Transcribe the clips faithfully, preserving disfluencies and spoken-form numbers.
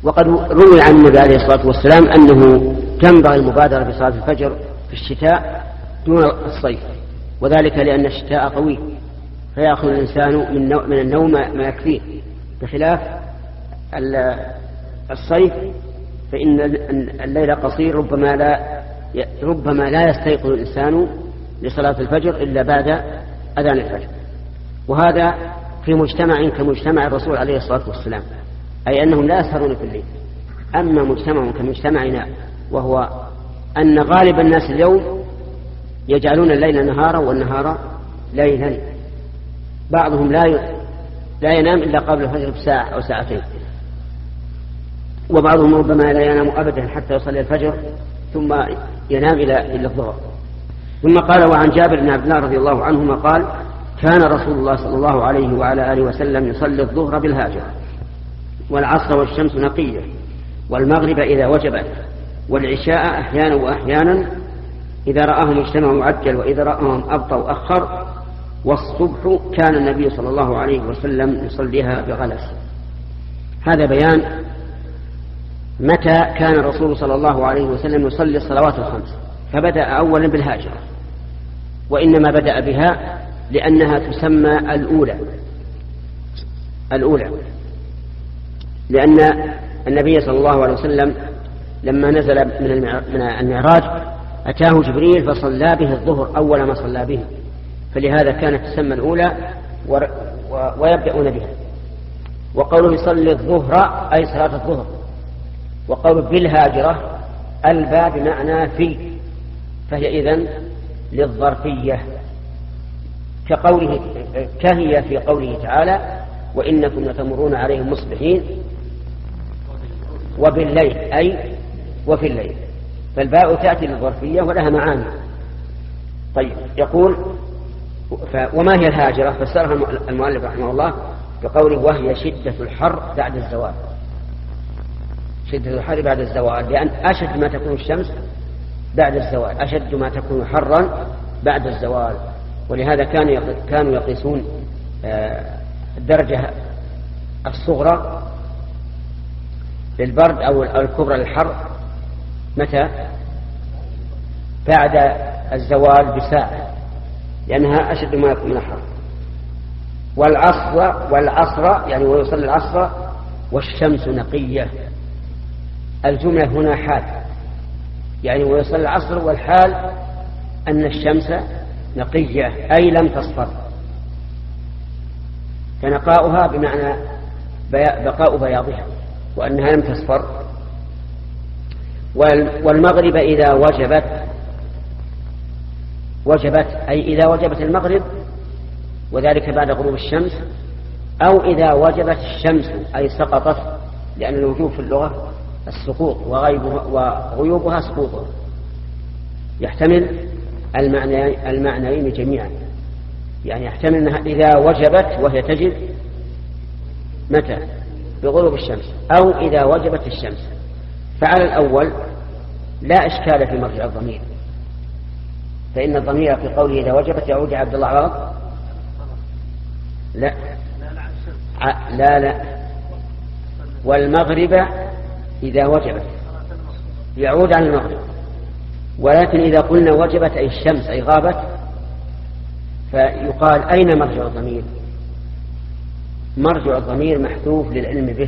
وقد روي عن النبي عليه الصلاة والسلام أنه تنبغي المبادرة بصلاة الفجر في الشتاء دون الصيف، وذلك لأن الشتاء قوي فيأخذ الإنسان من النوم ما يكفيه، بخلاف الصيف فإن الليل قصير، ربما لا ربما لا يستيقظ الإنسان لصلاة الفجر إلا بعد أذان الفجر. وهذا في مجتمع كمجتمع الرسول عليه الصلاة والسلام، أي أنهم لا يسهرون في الليل. أما مجتمع كمجتمعنا وهو أن غالب الناس اليوم يجعلون الليل نهارا والنهار ليلا، بعضهم لا لا ينام إلا قبل الفجر بساعة أو ساعتين، وبعضهم ربما لا ينام أبدا حتى يصلي الفجر ثم ينام إلى إلى الظهر. ثم قال: وعن جابر بن عبد الله رضي الله عنهما قال: كان رسول الله صلى الله عليه وعلى آله وسلم يصلي الظهر بالهاجر، والعصر والشمس نقية، والمغرب إذا وجبت، والعشاء أحيانا وأحيانا، إذا رآهم اجتمعوا عجل، وإذا رآهم أبطأوا أخر، والصبح كان النبي صلى الله عليه وسلم يصليها بغلس. هذا بيان متى كان الرسول صلى الله عليه وسلم يصلي الصلوات الخمس، فبدأ أولا بالهاجرة، وإنما بدأ بها لأنها تسمى الأولى الأولى لأن النبي صلى الله عليه وسلم لما نزل من المعراج أتاه جبريل فصلى به الظهر أول ما صلى به، فلهذا كانت تسمى الأولى ويبدأون بها. وقوله يصلي الظهر أي صلاة الظهر، وقوله بالهاجرة الباء بمعنى في، فهي إذن للظرفية، كقوله كهي في قوله تعالى: وإنكم لتمرون عليهم مصبحين وبالليل أي وفي الليل، فالباء تأتي للظرفية ولها معاني. طيب، يقول: وما هي الهاجرة؟ فسرها المؤلف رحمه الله بقوله: وهي شدة الحر بعد الزوال. شدة الحر بعد الزوال، لأن أشد ما تكون الشمس بعد الزوال، أشد ما تكون حرا بعد الزوال. ولهذا كانوا يقيسون الدرجة الصغرى للبرد أو الكبرى للحر متى؟ بعد الزوال بساعة، لأنها أشد ما يكون من الحر. والعصر والعصر يعني ويصلي العصر والشمس نقية. الجملة هنا حال، يعني ويصلي العصر، والحال أن الشمس نقية أي لم تصفر، فنقاؤها بمعنى بقاء بياضها وأنها لم تصفر. والمغرب إذا وجبت وجبت أي إذا وجبت المغرب، وذلك بعد غروب الشمس، أو إذا وجبت الشمس أي سقطت، لأن الوجوب في اللغة السقوط وغيوبها سقوطها، يحتمل المعنى المعنيين جميعا، يعني يحتمل أنها إذا وجبت وهي تجب متى؟ بغروب الشمس، أو إذا وجبت الشمس. فعلى الأول لا إشكال في مرجع الضمير، فإن الضمير في قوله إذا وجبت يعود يا عبد الله عوض لا لا لا والمغرب إذا وجبت يعود عن المغرب. ولكن إذا قلنا وجبت أي الشمس أي غابت، فيقال أين مرجع الضمير؟ مرجع الضمير محذوف للعلم به،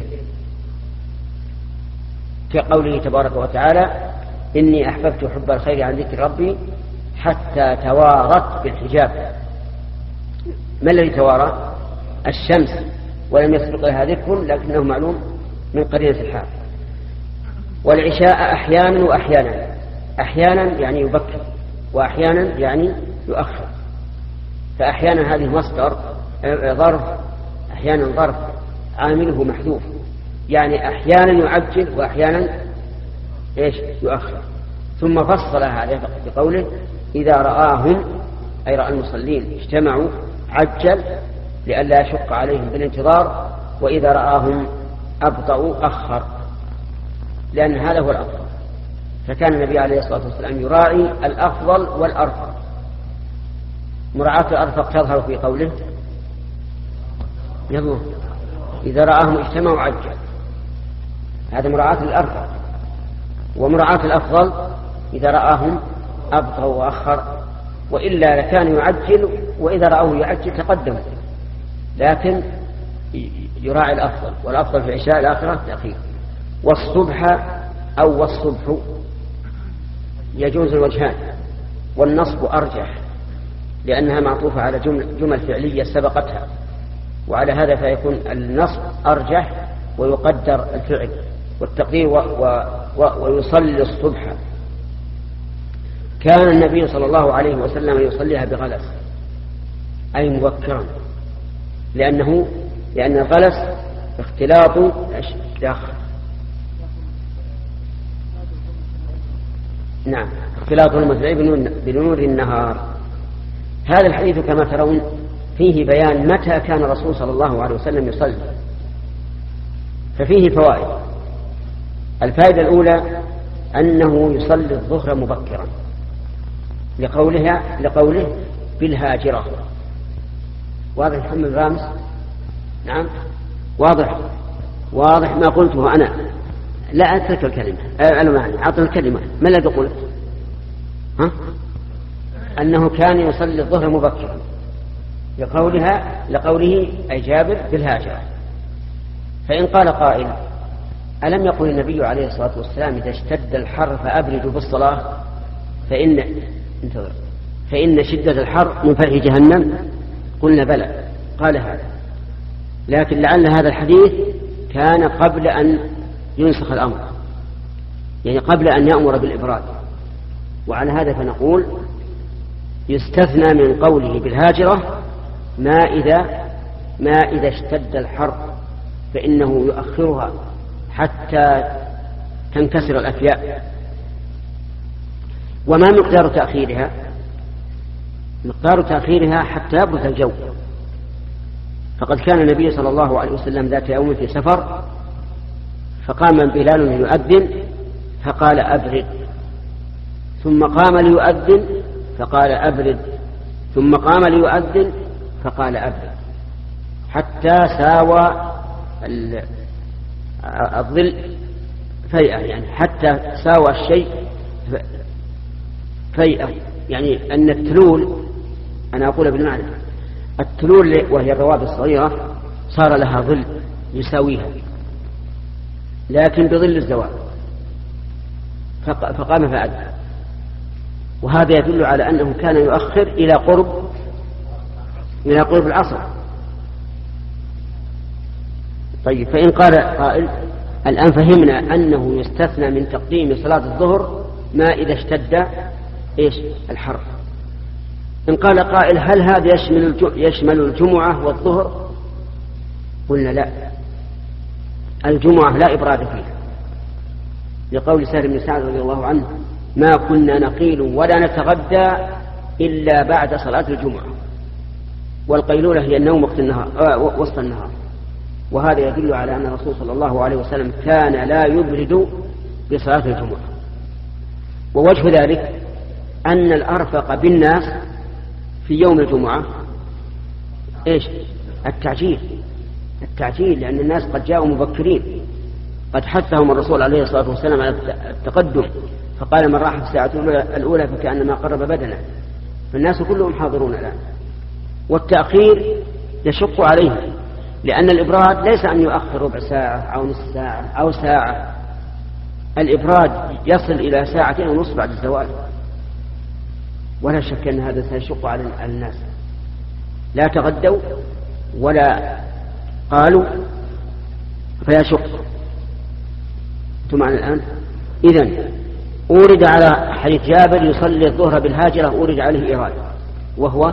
كقوله تبارك وتعالى: إني أحببت حب الخير عن ذكر ربي حتى توارت بالحجاب. ما الذي توارى؟ الشمس، ولم يسبق لها ذكر لكنه معلوم من قرينة الحال. والعشاء أحيانا وأحيانا، أحيانا يعني يبكر، وأحيانا يعني يؤخر. فأحيانا هذه مصدر ظرف، أحيانا ظرف عامله محذوف، يعني أحيانا يعجل وأحيانا إيش يؤخر. ثم فصل هذا بقوله: إذا رآهم أي رأى المصلين اجتمعوا عجل لئلا يشق عليهم بالانتظار، وإذا رآهم أبطأوا أخر، لأن هذا هو الأفضل. فكان النبي عليه الصلاة والسلام يراعي الأفضل والأرفق. مراعاة الأرفق تظهر في قوله: يلا إذا رآهم اجتمعوا عجل. هذا مراعاة للأرفق. ومراعاة الأفضل إذا رآهم أبطأ وأخر، وإلا لكان يعجل، وإذا رأوه يعجل تقدم، لكن يراعي الأفضل، والأفضل في عشاء الآخرة التأخير. والصبح أو والصبح يجوز الوجهان، والنصب أرجح لأنها معطوفة على جمل, جمل فعلية سبقتها، وعلى هذا فيكون النصب أرجح ويقدر الفعل والتقدير و و و ويصلي الصبح. كان النبي صلى الله عليه وسلم يصليها بغلس أي مبكرا، لأنه لأن الغلس اختلاط داخل نعم اختلاط المطلع بنور النهار. هذا الحديث كما ترون فيه بيان متى كان الرسول صلى الله عليه وسلم يصلي، ففيه فوائد. الفائدة الأولى أنه يصلي الظهر مبكرا لقولها لقوله بالهاجرة. واضح محمد رامس؟ نعم واضح واضح ما قلته أنا. لا أترك الكلمة أنا معني أعطي الكلمة. ما الذي قلت؟ ها؟ أنه كان يصلي الظهر مبكرا لقولها لقوله أي جابر بالهاجرة. فإن قال قائل ألم يقل النبي عليه الصلاة والسلام إذا اشتد الحر فأبردوا بالصلاة؟ فإن انتظر فإن شدة الحر من فحي جهنم. قلنا بلى، قال هذا، لكن لعل هذا الحديث كان قبل أن ينسخ الأمر، يعني قبل أن يأمر بالإبراد. وعلى هذا فنقول يستثنى من قوله بالهاجرة ما إذا ما إذا اشتد الحر، فإنه يؤخرها حتى تنكسر الأفياء. وما مقدار تأخيرها؟ مقدار تأخيرها حتى يبرد الجو. فقد كان النبي صلى الله عليه وسلم ذات يوم في سفر، فقام بلال يؤذن فقال أبرد، ثم قام ليؤذن فقال أبرد، ثم قام ليؤذن فقال أبرد، حتى ساوى الظل فيئة، يعني حتى ساوى الشيء فيئة، يعني أن التلول، أنا أقول بالمعنى التلول وهي الروابي الصغيرة صار لها ظل يساويها، لكن بظل الزوال، فقام فأذن. وهذا يدل على أنه كان يؤخر إلى قرب إلى قرب العصر. طيب، فإن قال قائل الآن فهمنا أنه يستثنى من تقديم صلاة الظهر ما إذا اشتد إيش الحر. إن قال قائل هل هذا يشمل يشمل الجمعة والظهر؟ قلنا لا، الجمعة لا إبراد فيها، لقول سهل بن سعد رضي الله عنه ما كنا نقيل ولا نتغدى إلا بعد صلاة الجمعة، والقيلولة هي النوم وقت النهار آه وسط النهار. وهذا يدل على أن الرسول صلى الله عليه وسلم كان لا يبرد بصلاة الجمعة. ووجه ذلك أن الأرفق بالناس في يوم الجمعة إيش؟ التعجيل التعجيل لأن الناس قد جاءوا مبكرين، قد حثهم الرسول عليه الصلاة والسلام على التقدم، فقال من راح في الساعة الأولى فكأنما قرب بدنه، فالناس كلهم حاضرون الآن. والتأخير يشق عليه، لأن الإبراد ليس أن يؤخر ربع ساعة أو نصف ساعة أو ساعة، الإبراد يصل إلى ساعتين ونصف بعد الزوال، ولا شك أن هذا سيشق على الناس. لا تغدوا ولا قالوا فيشق. أنتم معنا الآن؟ إذن أورد على حديث جابر يصلي الظهر بالهاجرة أورد عليه إيراد، وهو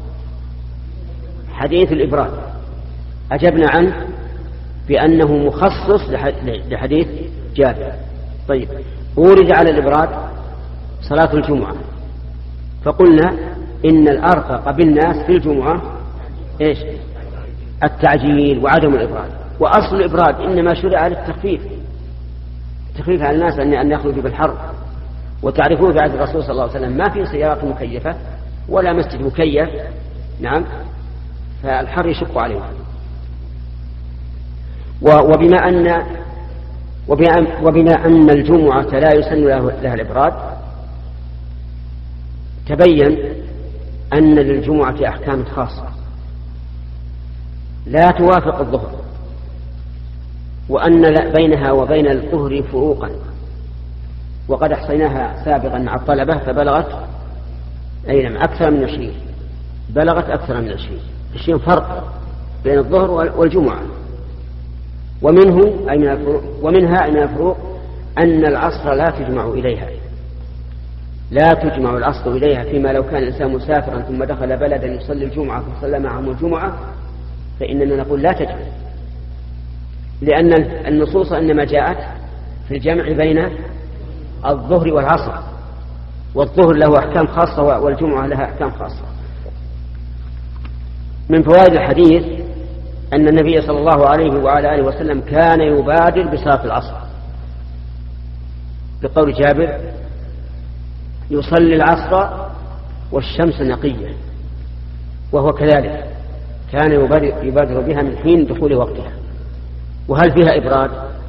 حديث الإبراد، أجبنا عنه بأنه مخصص لحديث جابر. طيب، أورد على الإبراد صلاة الجمعة، فقلنا إن الأرفق بالناس في الجمعة إيش؟ التعجيل وعدم الإبراد. وأصل الإبراد إنما شرع للتخفيف، التخفيف على الناس أن يخرجوا بالحر. وتعرفون في عهد الرسول صلى الله عليه وسلم ما في سيارات مكيفة ولا مسجد مكيف، نعم، فالحر يشق عليهم. وبما أن وبما أن الجمعة لا يسن لها الإبراد تبين أن للجمعة أحكام خاصة لا توافق الظهر، وأن بينها وبين الظهر فروقا، وقد أحصيناها سابقا مع الطلبة فبلغت أي نعم أكثر من عشرين، بلغت أكثر من عشرين عشرين فرق بين الظهر والجمعة. ومنه أي من الفروق ومنها أي من الفروق أن العصر لا تجمع إليها، لا تجمع العصر إليها، فيما لو كان الإنسان مسافرا ثم دخل بلدا يصلي الجمعة فصلى معهم الجمعة فإننا نقول لا تجمع، لأن النصوص إنما جاءت في الجمع بين الظهر والعصر، والظهر له أحكام خاصة والجمعة لها أحكام خاصة. من فوائد الحديث أن النبي صلى الله عليه وعلى آله وسلم كان يبادر بصلاة العصر، بقول جابر يصلي العصر والشمس نقية، وهو كذلك كان يبادر بها من حين دخول وقتها. وهل فيها إبراد؟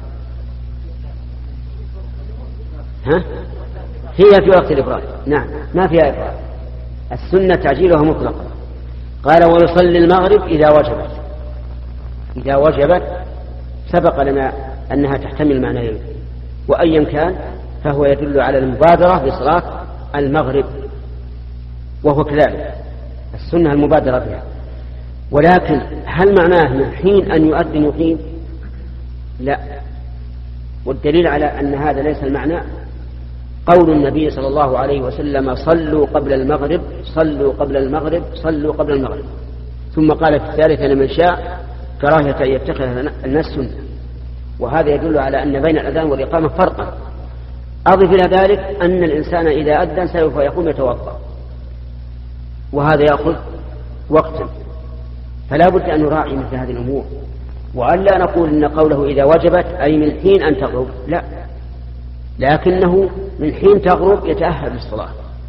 ها؟ هي في وقت الإبراد، نعم ما فيها إبراد، السنة تعجيلها مطلقا. قال ويصلي المغرب إذا وجبت، إذا وجبت سبق لنا أنها تحتمل معنيين، وأيا كان فهو يدل على المبادرة بصلاة المغرب، وهو كذلك السنة المبادرة بها. ولكن هل معناه من حين أن يؤذن يقيم؟ لا، والدليل على أن هذا ليس المعنى قول النبي صلى الله عليه وسلم صلوا قبل المغرب صلوا قبل المغرب صلوا قبل المغرب، ثم قال في الثالثة لمن شاء كراهية أن يتخذ الناس سنة، وهذا يدل على أن بين الأذان والإقامة فرقا. أضف إلى ذلك أن الإنسان إذا أذن سوف يقوم يتوضأ، وهذا يأخذ وقتا، فلا بد أن نراعي مثل هذه الأمور، وأن لا نقول إن قوله إذا وجبت أي من حين أن تغرب، لا، لكنه من حين تغرب يتأهل للصلاة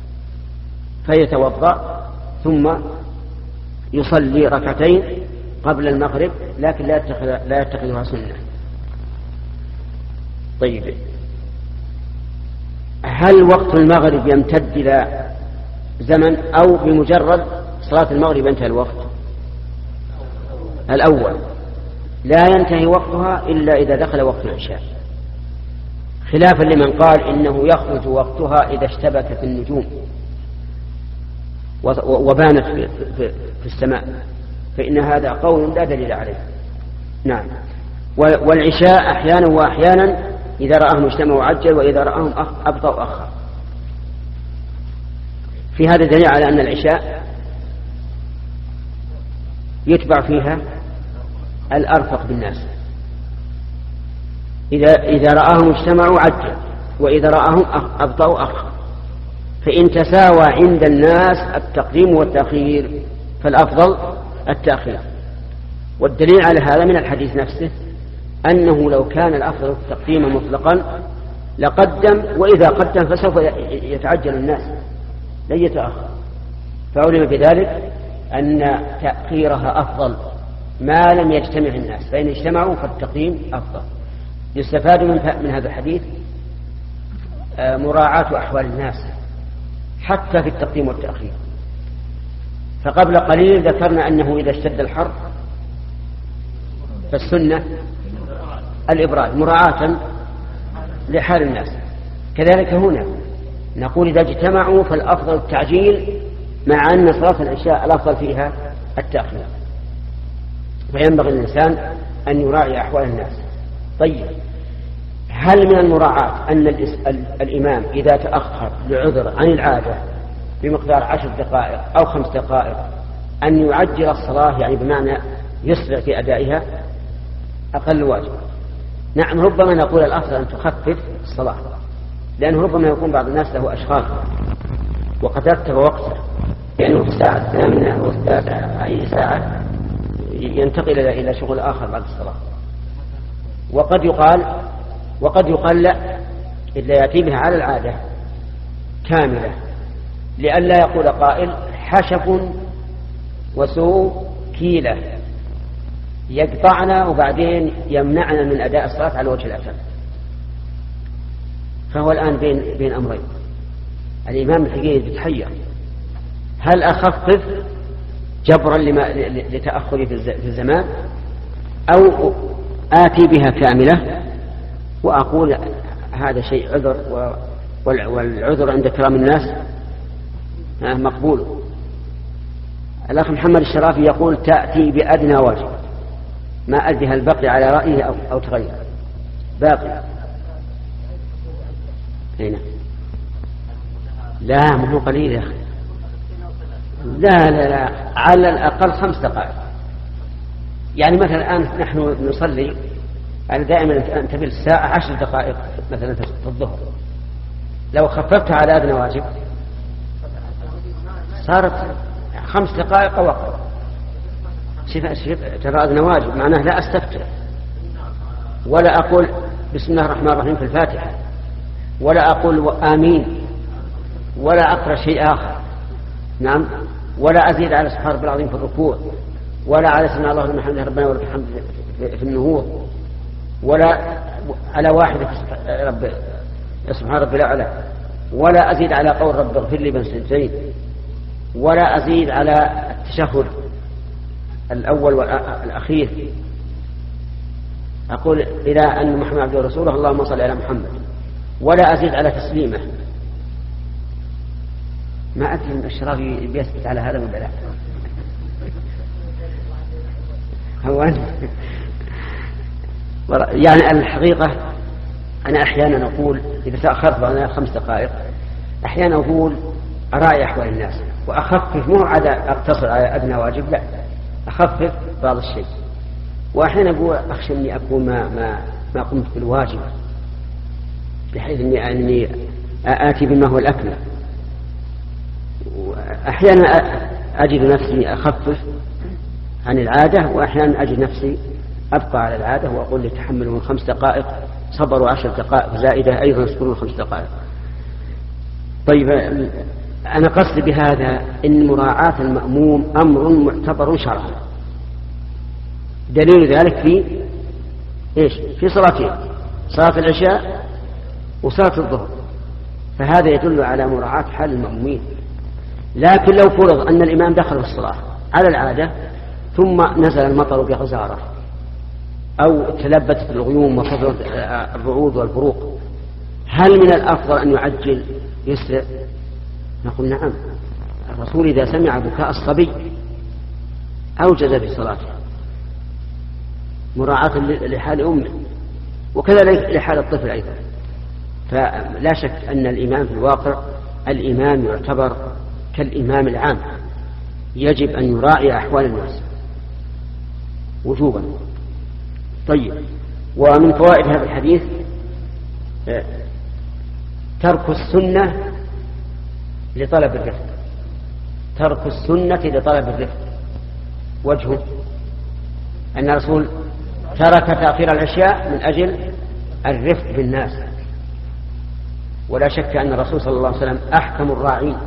فيتوضأ ثم يصلي ركعتين قبل المغرب، لكن لا يتخذ لا يتخذها سنة. طيب، هل وقت المغرب يمتد إلى زمن أو بمجرد صلاة المغرب ينتهي الوقت؟ الأول لا ينتهي وقتها إلا إذا دخل وقت العشاء، خلافا لمن قال إنه يخرج وقتها إذا اشتبكت النجوم وبانت في السماء، فإن هذا قول لا دليل عليه. نعم. والعشاء أحيانا وأحيانا إذا رآهم اجتمعوا عجل، وإذا رآهم أبطأ أخر. في هذا دليل على أن العشاء يتبع فيها الأرفق بالناس، إذا, إذا رآهم اجتمعوا عجل، وإذا رآهم أبطأوا أخر. فإن تساوى عند الناس التقديم والتأخير فالأفضل التأخير. والدليل على هذا من الحديث نفسه أنه لو كان الأفضل التقديم مطلقا لقدم، وإذا قدم فسوف يتعجل الناس لن يتأخر، فعلم بذلك أن تأخيرها أفضل ما لم يجتمع الناس، فإن اجتمعوا فالتقديم أفضل. يستفاد من هذا الحديث مراعاة أحوال الناس حتى في التقديم والتأخير. فقبل قليل ذكرنا أنه إذا اشتد الحر فالسنة الإبراد مراعاة لحال الناس، كذلك هنا نقول إذا اجتمعوا فالأفضل التعجيل، مع أن صلاة العشاء الأفضل فيها التأخير، فينبغي الإنسان أن يراعي أحوال الناس. طيب، هل من المراعاة أن الإمام إذا تأخر لعذر عن العادة بمقدار عشر دقائق أو خمس دقائق أن يعجل الصلاة، يعني بمعنى يسرع في أدائها أقل واجب؟ نعم، ربما نقول الأفضل أن تخفف الصلاة، لأنه ربما يكون بعض الناس له أشغال وقد رتب وقته، يعني في الساعة الثامنة أو التاسعة أي ساعة ينتقل إلى شغل آخر بعد الصلاة. وقد يقال وقد يقال لا، إلا يأتي بها على العادة كاملة، لئلا يقول قائل حشف وسوء كيلة يقطعنا وبعدين يمنعنا من أداء الصلاة على وجه الأتم. فهو الآن بين بين أمرين. الإمام الحقيقي يتحير، هل أخفف جبرا لما لتأخري في الزمان، أو آتي بها كاملة وأقول هذا شيء عذر، والعذر عند كرام الناس مقبول. الأخ محمد الشرافي يقول تأتي بأدنى واجب، ما أدري هل بقي على رأيه أو, أو تغير. باقي هنا لا مو قليل يا أخي، لا لا لا على الأقل خمس دقائق. يعني مثلا الآن نحن نصلي، يعني دائما أنت بالساعة عشر دقائق مثلا في الظهر، لو خففتها على أدنى واجب صارت خمس دقائق أو أقل. ترى أدنى واجب معناه لا أستفتح ولا أقول بسم الله الرحمن الرحيم في الفاتحة، ولا أقول آمين، ولا أقرأ شيء آخر، نعم، ولا أزيد على سبحان ربي العظيم في الركوع، ولا على سمع الله لمن حمده ربنا ولك الحمد في النهوض، ولا على واحدة رب سبحان ربي الأعلى، ولا أزيد على قول رب اغفر لي بين سنتين، ولا أزيد على التشهد الأول والأخير، أقول إلى أن محمد عبده ورسوله اللهم صل على محمد، ولا أزيد على تسليمه. ما أدري من الشرافي بيثبت على هذا ولا لا. هو يعني الحقيقة أنا أحيانا أقول إذا تأخرت بعد خمس دقائق أحيانا أقول أراعي أحوال الناس وأخفف، مو على أقتصر على أدنى واجب، لا أخفف بعض الشيء. وأحيانا أقول أخشى أني أكون ما, ما, ما قمت بالواجب، بحيث أني, أني آتي بما هو الأكمل. أحيانا أجد نفسي أخفف عن العادة، وأحيانا أجد نفسي أبقى على العادة وأقول لتحملوا خمس دقائق، صبروا عشر دقائق زائدة أيضا يصبرون خمس دقائق. طيب أنا قصدي بهذا إن مراعاة المأموم أمر معتبر شرعا، دليل ذلك في إيش؟ في صلاتين، صلاة العشاء وصلاة الظهر، فهذا يدل على مراعاة حال المأمومين. لكن لو فرض أن الإمام دخل في الصلاة على العادة ثم نزل المطر بغزارة أو تلبت الغيوم وصدرت الرعود والبروق، هل من الأفضل أن يعجل يسرع؟ نقول نعم، الرسول إذا سمع بكاء الصبي أوجز في صلاته مراعاة لحال أمه، وكذلك لحال الطفل أيضا. فلا شك أن الإمام في الواقع الإمام يعتبر كالإمام العام، يجب أن يراعي أحوال الناس وجوبا. طيب، ومن فوائد هذا الحديث ترك السنة لطلب الرفق، ترك السنة لطلب الرفق. وجهه أن الرسول ترك تأخير العشاء من أجل الرفق بالناس، ولا شك أن الرسول صلى الله عليه وسلم أحكم الراعين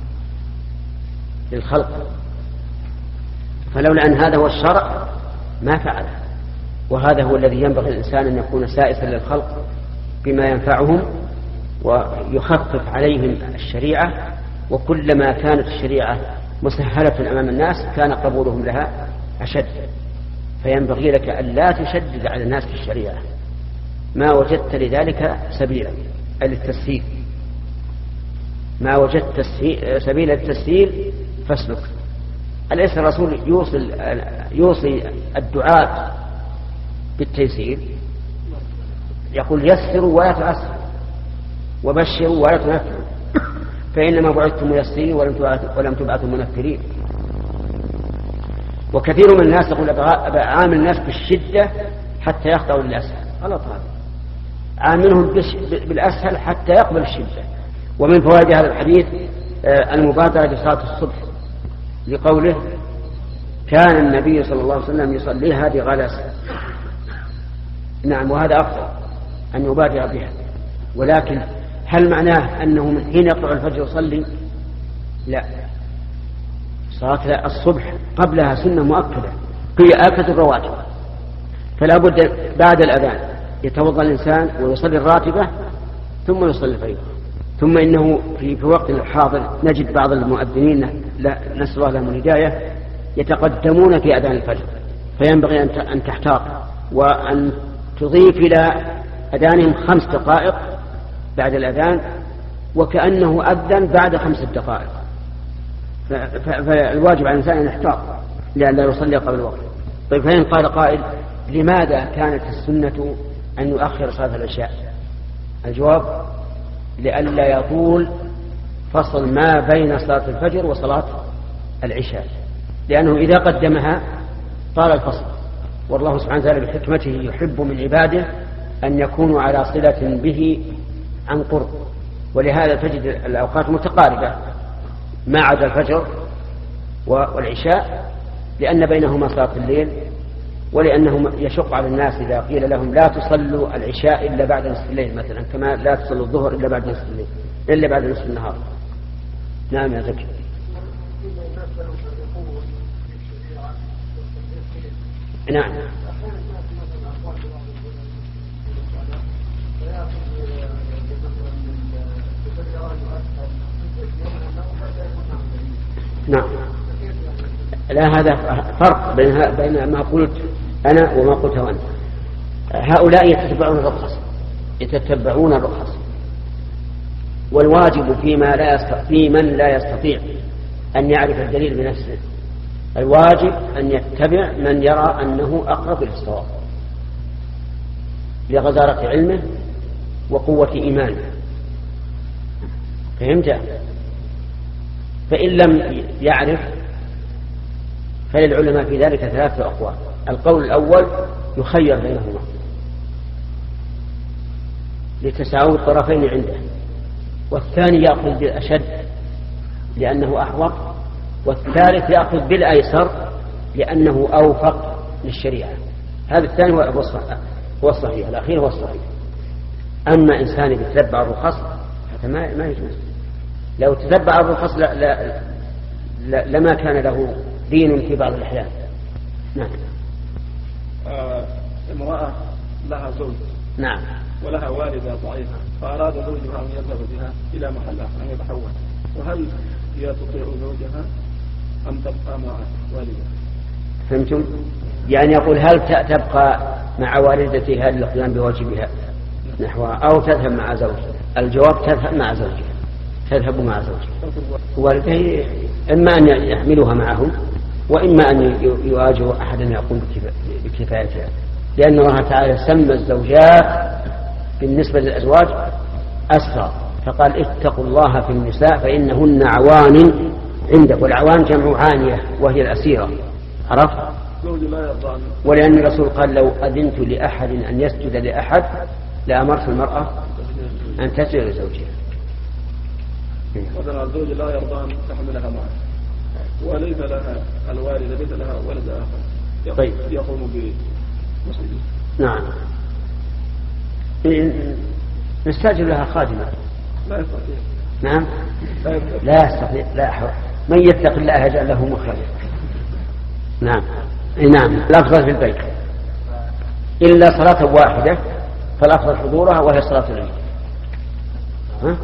للخلق، فلولا أن هذا هو الشرع ما فعله. وهذا هو الذي ينبغي الإنسان أن يكون سائسا للخلق بما ينفعهم ويخفف عليهم الشريعة، وكلما كانت الشريعة مسهلة أمام الناس كان قبولهم لها أشد. فينبغي لك أن لا تشدد على الناس في الشريعة، ما وجدت لذلك سبيلا للتسهيل، ما وجدت سبيل التسهيل فاسلك. أليس الرسول يوصي يوصي الدعاة بالتيسير؟ يقول يسروا ولا تعسروا وبشروا ولا تنفروا، فإنما بعثتم ميسرين ولم تبعثوا منفرين. وكثير من الناس يقول عامل الناس بالشدة حتى يخضعوا للأسهل، غلط هذا، عاملهم بالأسهل حتى يقبل الشدة. ومن فوائد هذا الحديث المبادرة لصلاة الصبح، لقوله كان النبي صلى الله عليه وسلم يصليها بغلس. نعم، وهذا أفضل أن يبادر بها، ولكن هل معناه أنه من حين يطلع الفجر يصلي؟ لا، صلاة الصبح قبلها سنة مؤكدة هي آكد الرواتب، فلا بد بعد الأذان يتوضأ الإنسان ويصلي الراتبة ثم يصلي الفريضة. ثم إنه في, في وقت الحاضر نجد بعض المؤذنين نسأل الله لهم الهداية يتقدمون في أذان الفجر، فينبغي أن تحتاط وأن تضيف إلى أذانهم خمس دقائق بعد الأذان وكأنه أذن بعد خمس دقائق. فالواجب على الإنسان أن يحتاط لأن لا يصلي قبل الوقت. طيب فإن قال قائل لماذا كانت السنة أن يؤخر صلاة العشاء؟ الجواب لئلا يطول فصل ما بين صلاة الفجر وصلاة العشاء، لأنه إذا قدمها طال الفصل، والله سبحانه وتعالى بحكمته يحب من عباده أن يكونوا على صلة به عن قرب، ولهذا تجد الأوقات متقاربة ما عدا الفجر والعشاء لأن بينهما صلاة الليل، ولأنه يشق على الناس إذا قيل لهم لا تصلوا العشاء إلا بعد نصف الليل مثلا، كما لا تصلوا الظهر إلا بعد نصف الليل إلا بعد نصف النهار. نعم يا زكي. نعم نعم لا، هذا فرق بين بين ما قلت أنا وما قلته أنت. هؤلاء يتتبعون الرخص يتتبعون الرخص والواجب فيما لا يستطيع في من لا يستطيع أن يعرف الدليل بنفسه، الواجب أن يتبع من يرى أنه أقرب للصواب لغزارة علمه وقوة إيمانه. فهمت؟ فإن لم يعرف فللعلماء في ذلك ثلاثة أقوال. القول الأول يخير بينهما لتساوي الطرفين عنده، والثاني يأخذ بالأشد لأنه أحوط، والثالث يأخذ بالأيسر لأنه أوفق للشريعة. هذا الثاني هو الصحيح، الأخير هو الصحيح. أما إنسان يتتبع الرخص هذا ما ما يجوز. لو تتبع الرخص لا لا لا لما كان له دين في بعض الأحيان. نعم. آه امرأة لها زوج نعم ولها والدة ضعيفة، فأراد زوجها أن يذهب بها إلى محلها أن يتحول، وهل هي تطيع زوجها أم تبقى مع والدها؟ فهمتم؟ يعني يقول هل تبقى مع والدتها للقيام بواجبها نحوها أو تذهب مع زوجها؟ الجواب تذهب مع زوجها، تذهب مع زوجها. والدته إما أن يحملها معهم وإما أن يواجهوا أحدا يقوم بكفايتها، لأن الله تعالى سمى الزوجات بالنسبة للأزواج أسرى، فقال اتقوا الله في النساء فإنهن عوان عندك، والعوان جمع عانية وهي الأسيرة. عرفت؟ ولأن الرسول قال لو أذنت لأحد أن يسجد لأحد لأمرت المرأة أن تسجد لزوجها. مثلا الزوج لا يرضى أن تحملها معه وليس لها الوالدة ليس لها ولد آخر طيب. يقوم بمسجد. نعم نستأجر لها خادمة. لا يستطيع. نعم لا يستطيع. لا أحد من يتق الله يجعل له مخرجا. نعم نعم الأفضل في البيت إلا صلاة واحدة فالأفضل حضورها وهي صلاة العيد. ها؟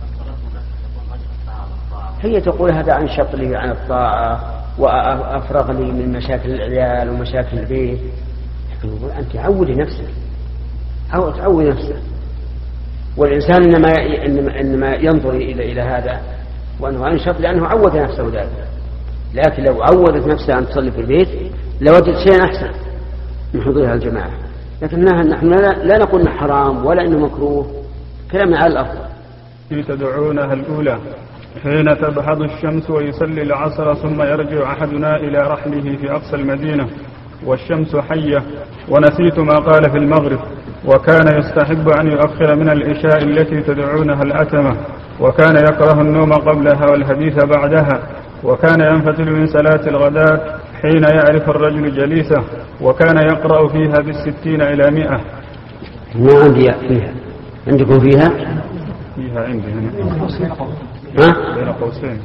هي تقول هذا أنشط لي عن الطاعة وأفرغ لي من مشاكل العيال ومشاكل البيت. يقول أنت عودي نفسك أو تعودي نفسك. والإنسان إنما, إنما ينظر إلى إلى هذا وأنه أنشط لأنه عود نفسه ذلك، لكن لو عودت نفسها أن تصلي في البيت لوجد شيء أحسن من حضورها الجماعة. لكن نحن لا نقول إنه حرام ولا إنه مكروه، كلامنا على الأفضل. تدعونها الأولى حين تبحض الشمس ويصلي العصر ثم يرجع أحدنا إلى رحله في أقصى المدينة والشمس حية، ونسيت ما قال في المغرب، وكان يستحب أن يؤخر من العشاء التي تدعونها الأتمة، وكان يكره النوم قبلها والحديث بعدها، وكان ينفتل من صلاة الغداء حين يعرف الرجل جليسه، وكان يقرأ فيها بالستين إلى مئة. ما عندي فيها، عندكم فيها؟ فيها عندي بين قوسين.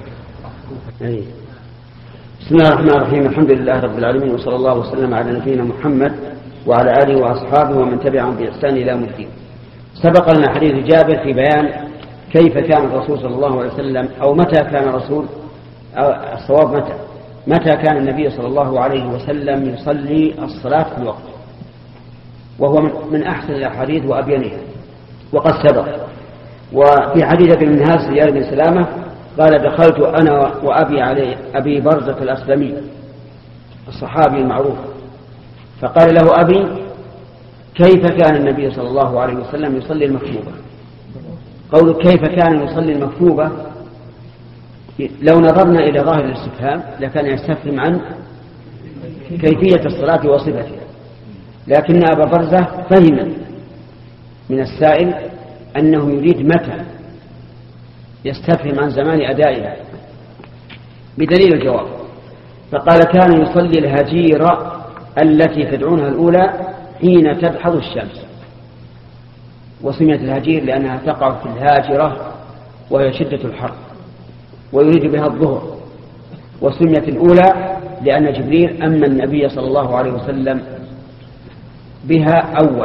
بسم الله الرحمن الرحيم، الحمد لله رب العالمين، وصلى الله وسلم على نبينا محمد وعلى آله وأصحابه ومن تبعهم بإحسان إلى يوم الدين. سبق لنا حديث جابر في بيان كيف كان الرسول صلى الله عليه وسلم أو متى كان الرسول الصواب متى متى كان النبي صلى الله عليه وسلم يصلي الصلاة في الوقت، وهو من أحسن الأحاديث وأبينها وقد سبق. وفي حديث ابن منهاج زياد بن سلامة قال دخلت أنا وأبي علي أبي برزة الأسلمي الصحابي المعروف، فقال له أبي كيف كان النبي صلى الله عليه وسلم يصلي المكتوبة؟ قول كيف كان يصلي المكتوبة لو نظرنا إلى ظاهر الاستفهام لكان يستفهم عن كيفية الصلاة وصفتها، لكن أبا برزة فهم من السائل أنه يريد متى، يستفهم عن زمان أدائها بدليل الجواب، فقال كان يصلي الهجيرة التي تدعونها الأولى حين تدحض الشمس، وسميت الهجير لأنها تقع في الهاجرة وهي شدة الحر ويريد بها الظهر، وسميت الأولى لأن جبريل أما النبي صلى الله عليه وسلم بها أول.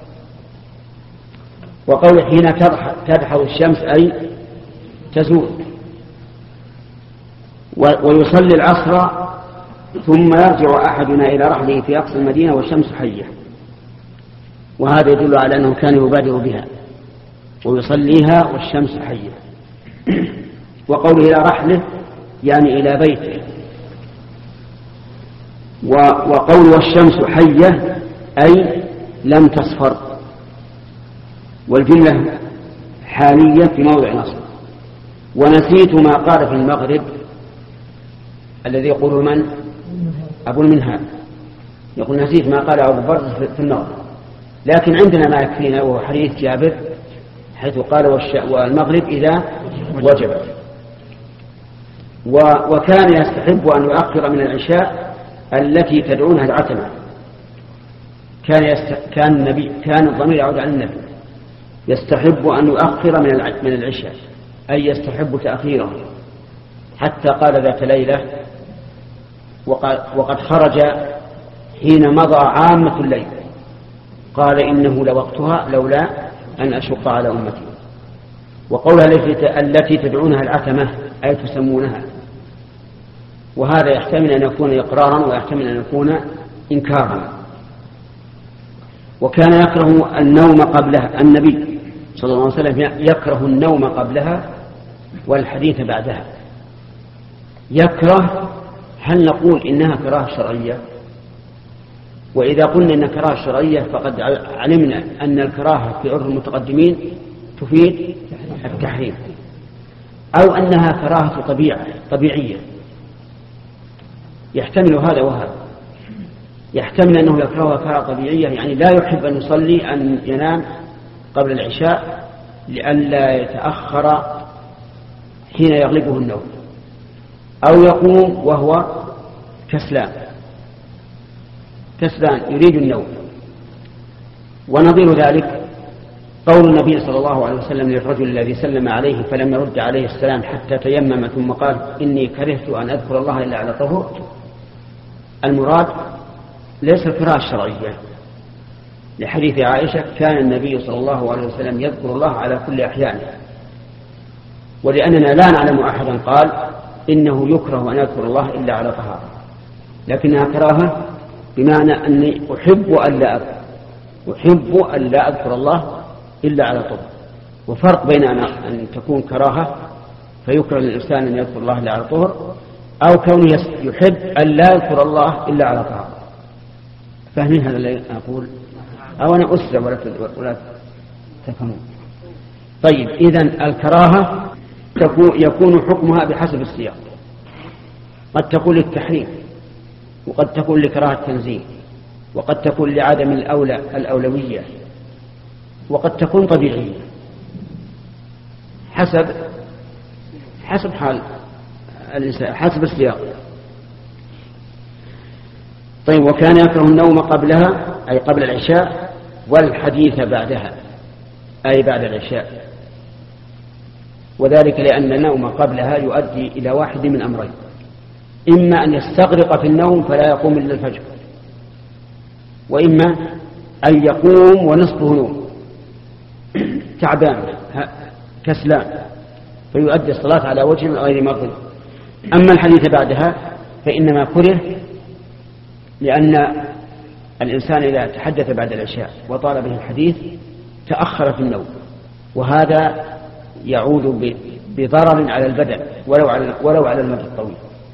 وقول حين تدحض الشمس أي تزول. ويصلي العصر ثم يرجع أحدنا إلى رحله في أقصى المدينة والشمس حية، وهذا يدل على أنه كان يبادر بها ويصليها والشمس حية. وقوله إلى رحله يعني إلى بيته. وقول والشمس حية أي لم تصفر، والجملة حالية في موضع نصب. ونسيت ما قال في المغرب الذي يقول من أبو المنهال، يقول نسيت ما قال أبو برز في المغرب، لكن عندنا ما يكفينا وهو حديث جابر حيث قال والمغرب إذا وجبت. وكان يستحب أن يؤخر من العشاء التي تدعونها العتمة. كان يست... كان النبي كان الضمير يعود على النبي يستحب أن يؤخر من من العشاء، أي يستحب تأخيره، حتى قال ذات ليلة وقد, وقد خرج حين مضى عامة الليل قال إنه لوقتها لولا أن أشق على أمتي. وقولها التي تدعونها العتمة أي تسمونها، وهذا يحتمل أن يكون إقرارا ويحتمل أن يكون إنكارا. وكان يكره النوم قبلها، النبي صلى الله عليه وسلم يكره النوم قبلها والحديث بعدها. يكره، هل نقول إنها كراهة شرعية؟ وإذا قلنا إنها كراهة شرعية فقد علمنا أن الكراهة في عرف المتقدمين تفيد التحريم، أو أنها كراهة طبيعة طبيعية، يحتمل هذا وهذا. يحتمل أنه يكرهها كراهة طبيعية يعني لا يحب أن يصلي أن ينام قبل العشاء لئلا يتأخر حين يغلبه النوم، أو يقوم وهو كسلان كسلان يريد النوم. ونظير ذلك قول النبي صلى الله عليه وسلم للرجل الذي سلم عليه فلم يرد عليه السلام حتى تيمم ثم قال إني كرهت أن أذكر الله إلا على طهور. المراد ليس الكراهة الشرعية، لحديث عائشة كان النبي صلى الله عليه وسلم يذكر الله على كل أحيانه، ولأننا لا نعلم أحدا قال إنه يكره أن يذكر الله إلا على طهارة، لكنها كراهة بمعنى أني أحب أن لا أذكر أحب أن لا أذكر الله إلا على طهر. وفرق بين أن تكون كراهة فيكره الإنسان أن يذكر الله إلا على طهر، أو كونه يحب أن لا يذكر الله إلا على طهر. فاهمين هذا اللي أقول؟ أو أنا أسرع ولا ولا تفهمون؟ طيب، إذن الكراهة يكون حكمها بحسب السياق، قد تكون للتحريم، وقد تكون لكراهة التنزيه، وقد تكون لعدم الأولى الأولوية، وقد تكون طبيعية حسب حسب حال الإنسان، حسب السياق. طيب، وكان يكره النوم قبلها أي قبل العشاء، والحديث بعدها أي بعد العشاء، وذلك لأن النوم قبلها يؤدي إلى واحد من أمرين: إما أن يستغرق في النوم فلا يقوم إلا الفجر، وإما أن يقوم ونصفه نوم. تعبان كسلان فيؤدي الصلاة على وجه غير مرضي. أما الحديث بعدها فإنما كره لأن الإنسان إذا تحدث بعد العشاء وطال به الحديث تأخر في النوم، وهذا يعود بضرر على البدن ولو على ولو على المدى الطويل.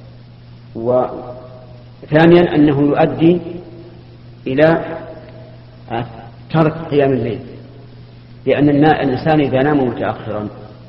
وثانيا أنه يؤدي إلى ترك قيام الليل، لأن الإنسان إذا نام متأخرا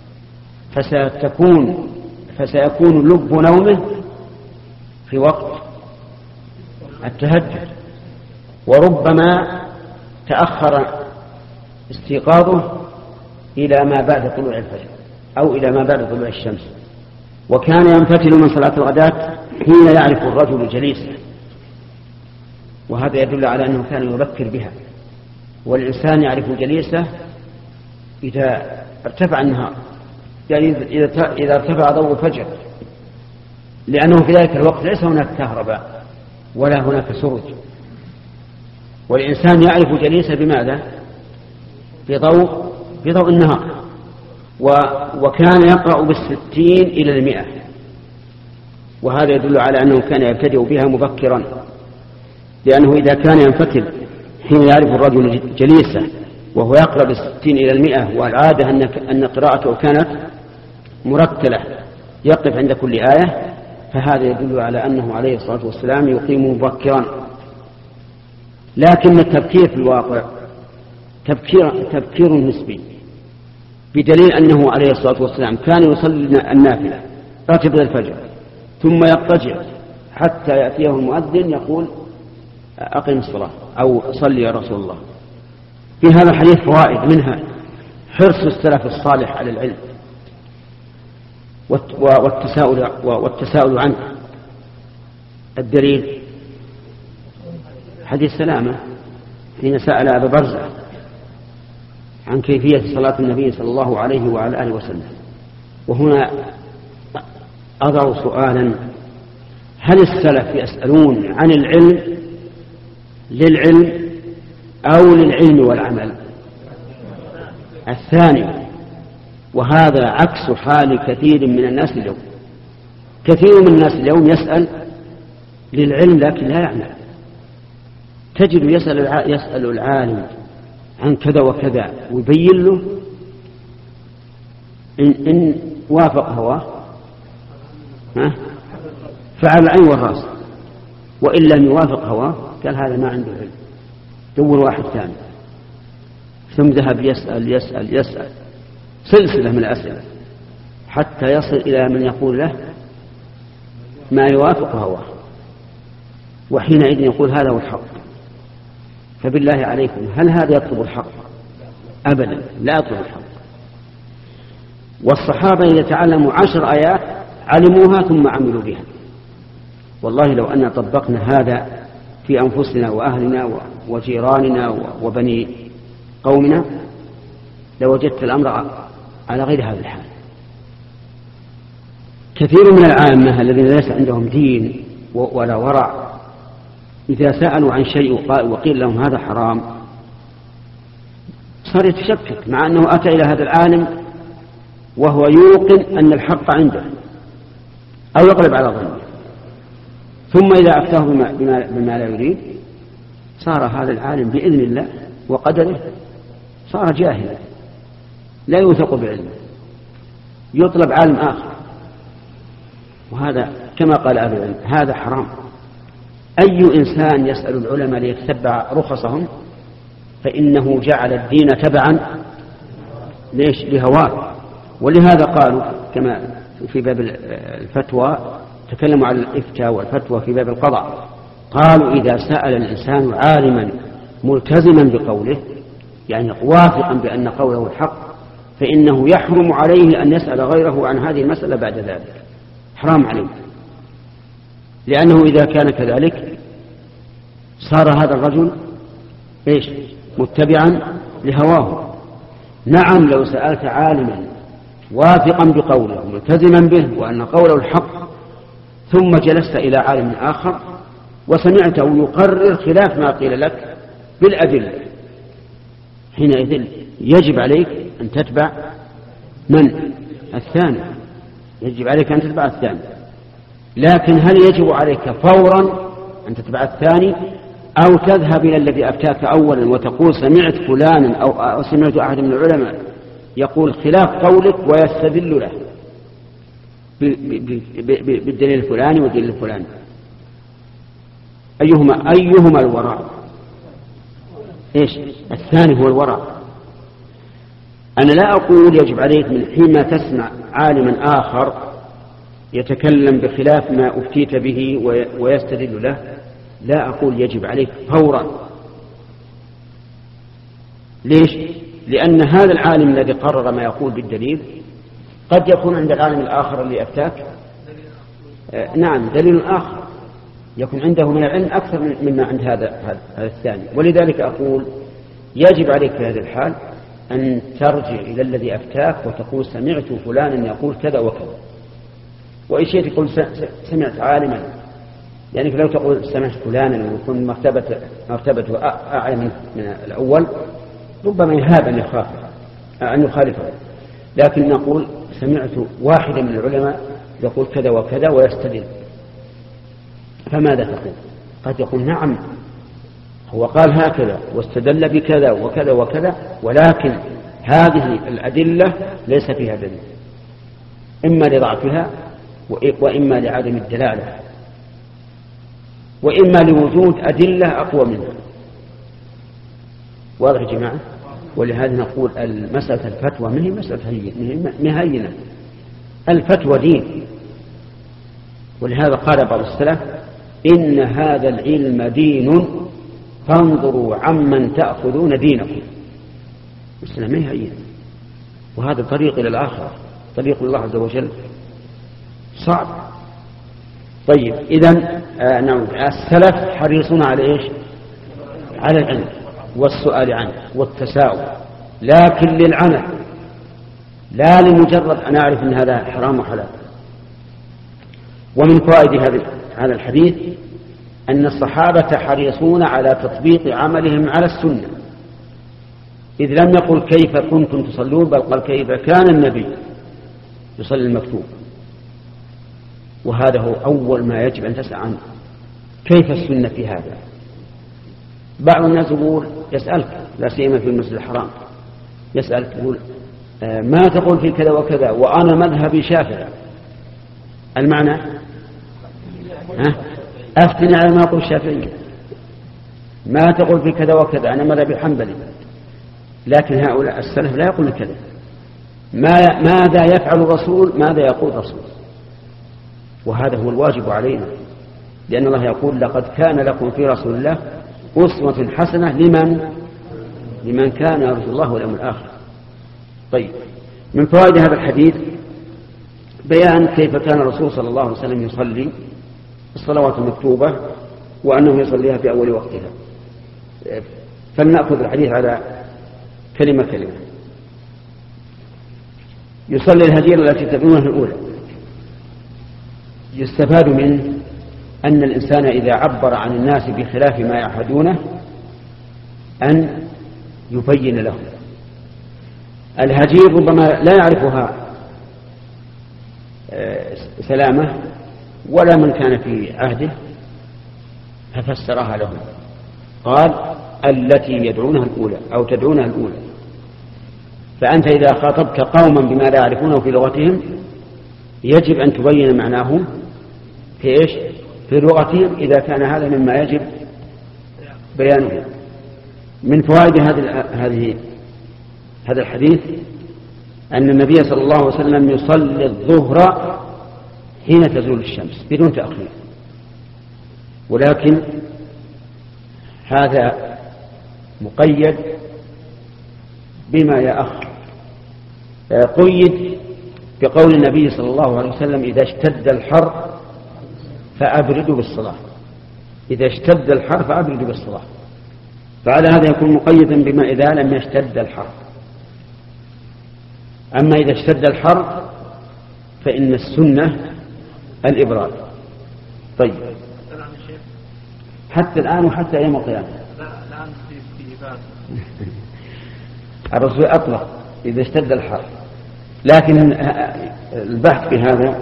فستكون فسيكون لب نومه في وقت التهجد، وربما تأخر استيقاظه إلى ما بعد طلوع الفجر أو إلى ما بعد طلوع الشمس. وكان ينفتل من صلاة الغداة حين يعرف الرجل جليسه، وهذا يدل على أنه كان يبكر بها. والإنسان يعرف جليسه إذا ارتفع النهار، يعني إذا ارتفع ضوء الفجر، لأنه في ذلك الوقت ليس هناك كهرباء ولا هناك سرج. والإنسان يعرف جليسه بماذا؟ بضوء بضوء النهار. وكان يقرأ بالستين إلى المئة، وهذا يدل على أنه كان يبتدئ بها مبكرا، لأنه إذا كان ينفتل حين يعرف الرجل جليسه وهو يقرأ بالستين إلى المئة، والعادة أن قراءته كانت مرتلة يقف عند كل آية، فهذا يدل على أنه عليه الصلاة والسلام يقيم مبكرا. لكن التبكير في الواقع تبكير, تبكير نسبي، بدليل أنه عليه الصلاة والسلام كان يصلي النافلة راتب الفجر ثم يضطجع حتى يأتيه المؤذن يقول أقم الصلاة أو صلي يا رسول الله. في هذا الحديث فوائد، منها حرص السلف الصالح على العلم والتساؤل, والتساؤل عنه. الدليل حديث سلامة حين سأل أبا برزة عن كيفية صلاة النبي صلى الله عليه وعلى آله وسلم. وهنا أضع سؤالا: هل السلف يسألون عن العلم للعلم أو للعلم والعمل؟ الثاني، وهذا عكس حال كثير من الناس اليوم. كثير من الناس اليوم يسأل للعلم لكن لا يعمل. تجد يسأل يسأل العالم عن كذا وكذا ويبين له، إن, إن وافق هواه فعل العين والراس، وإن لم يوافق هواه قال هذا ما عنده علم، دور واحد ثاني. ثم ذهب يسأل يسأل يسأل سلسلة من الأسئلة حتى يصل إلى من يقول له ما يوافق هواه، وحينئذ يقول هذا هو الحق. فبالله عليكم، هل هذا يطلب الحق؟ أبدا لا يطلب الحق. والصحابة إذا تعلموا عشر آيات علموها ثم عملوا بها. والله لو أن طبقنا هذا في أنفسنا وأهلنا وجيراننا وبني قومنا لوجدت الأمر على غير هذا الحال. كثير من العامة الذين ليس عندهم دين ولا ورع إذا سألوا عن شيء وقيل لهم هذا حرام صار يتشكك، مع أنه أتى إلى هذا العالم وهو يوقن أن الحق عنده أو يغلب على ظنه، ثم إذا أفتاه بما, بما, بما لا يريد صار هذا العالم بإذن الله وقدره صار جاهلا لا يوثق بعلمه، يطلب عالم آخر. وهذا كما قال أهل العلم هذا حرام. أي إنسان يسأل العلماء ليتبع رخصهم فإنه جعل الدين تبعا ليش لهواه. ولهذا قالوا كما في باب الفتوى تكلموا عن الإفتاء والفتوى في باب القضاء، قالوا إذا سأل الإنسان عالما ملتزما بقوله يعني وافقا بأن قوله الحق فإنه يحرم عليه أن يسأل غيره عن هذه المسألة بعد ذلك، حرام عليه، لأنه إذا كان كذلك صار هذا الرجل إيش متبعا لهواه. نعم لو سألت عالما واثقا بقوله ملتزما به وأن قوله الحق ثم جلست إلى عالم آخر وسمعته يقرر خلاف ما قيل لك بالأدلة، حينئذ يجب عليك أن تتبع من؟ الثاني، يجب عليك أن تتبع الثاني. لكن هل يجب عليك فورا أن تتبع الثاني أو تذهب إلى الذي أفتاك أولا وتقول سمعت فلانا أو سمعت أحد من العلماء يقول خلاف قولك ويستدل له بالدليل الفلاني والدليل الفلاني؟ أيهما أيهما الورع؟ إيش؟ الثاني هو الورع. أنا لا أقول يجب عليك من حينما تسمع عالما آخر يتكلم بخلاف ما أفتيت به ويستدل له، لا أقول يجب عليك فورا. ليش؟ لأن هذا العالم الذي قرر ما يقول بالدليل قد يكون عند العالم الآخر اللي أفتاك آه نعم دليل آخر يكون عنده من العلم أكثر مما عند هذا هذا الثاني. ولذلك أقول يجب عليك في هذه الحال أن ترجع إلى الذي أفتاك وتقول سمعت فلانا يقول كذا وكذا، وإن شئت تقول سمعت عالما، يعني لو تقول سمعت فلانا ويكون مرتبة مرتبته أعلى من الأول ربما يهاب أن يخاف أن يخالفه، لكن نقول سمعت واحدا من العلماء يقول كذا وكذا ويستدل، فماذا تقول؟ قد يقول نعم هو قال هكذا واستدل بكذا وكذا وكذا، ولكن هذه الأدلة ليس فيها دليل، إما لضعفها وإما لعدم الدلالة وإما لوجود أدلة أقوى منها. واضح يا جماعة؟ ولهذا نقول المسألة الفتوى ما هي مسألة هينة، الفتوى دين. ولهذا قال بعض السلف إن هذا العلم دين فانظروا عمن تأخذون دينكم. مسألة ما هي هينة، وهذا طريق إلى الآخرة، طريق الله عز وجل صعب. طيب إذن آه نعود، السلف حريصون على إيش؟ على العلم والسؤال عنه والتساؤل، لكن للعمل لا لمجرد أن أعرف أن هذا حرام وحلال. ومن فوائد هذا الحديث أن الصحابة حريصون على تطبيق عملهم على السنة، إذ لم يقل كيف كنتم تصلون بل قال كيف كان النبي يصلي المكتوب. وهذا هو أول ما يجب أن تسأل عنه، كيف السنة في هذا؟ بعض الناس يقول يسألك لا سيما في المسجد الحرام يسألك يقول آه ما تقول في كذا وكذا وأنا مذهبي شافعي، المعنى ها أفتني على ما أقول الشافعي، ما تقول في كذا وكذا أنا مذهبي حنبلي. لكن هؤلاء السلف لا يقولون كذا، ما ماذا يفعل الرسول ماذا يقول الرسول، وهذا هو الواجب علينا، لأن الله يقول لقد كان لكم في رسول الله أسوة حسنة لمن لمن كان يرجو الله واليوم الآخر. طيب من فوائد هذا الحديث بيان كيف كان الرسول صلى الله عليه وسلم يصلي الصلوات المكتوبة وأنه يصليها في أول وقتها. فلنأخذ الحديث على كلمة كلمة. يصلي الهجير التي تدعونها الأولى. يستفاد منه أن الإنسان إذا عبر عن الناس بخلاف ما يعهدونه أن يبين لهم. الهجير ربما لا يعرفها سلامة ولا من كان في عهده ففسرها لهم، قال التي يدعونها الأولى أو تدعونها الأولى. فأنت إذا خاطبت قوما بما لا يعرفونه في لغتهم يجب أن تبين معناهم في إيش؟ في لغتهم إذا كان هذا مما يجب بيانه. من فوائد هذه هذا الحديث أن النبي صلى الله عليه وسلم يصلي الظهر حين تزول الشمس بدون تأخير، ولكن هذا مقيد بما يأخر. قيد بقول النبي صلى الله عليه وسلم إذا اشتد الحر فأبردوا بالصلاة، إذا اشتد الحر فأبردوا بالصلاة. فعلى هذا يكون مقيدا بما إذا لم يشتد الحر. أما إذا اشتد الحر فإن السنة الإبراد. طيب حتى الآن وحتى يوم القيامة الرسول أطلق إذا اشتد الحر. لكن البحث في هذا،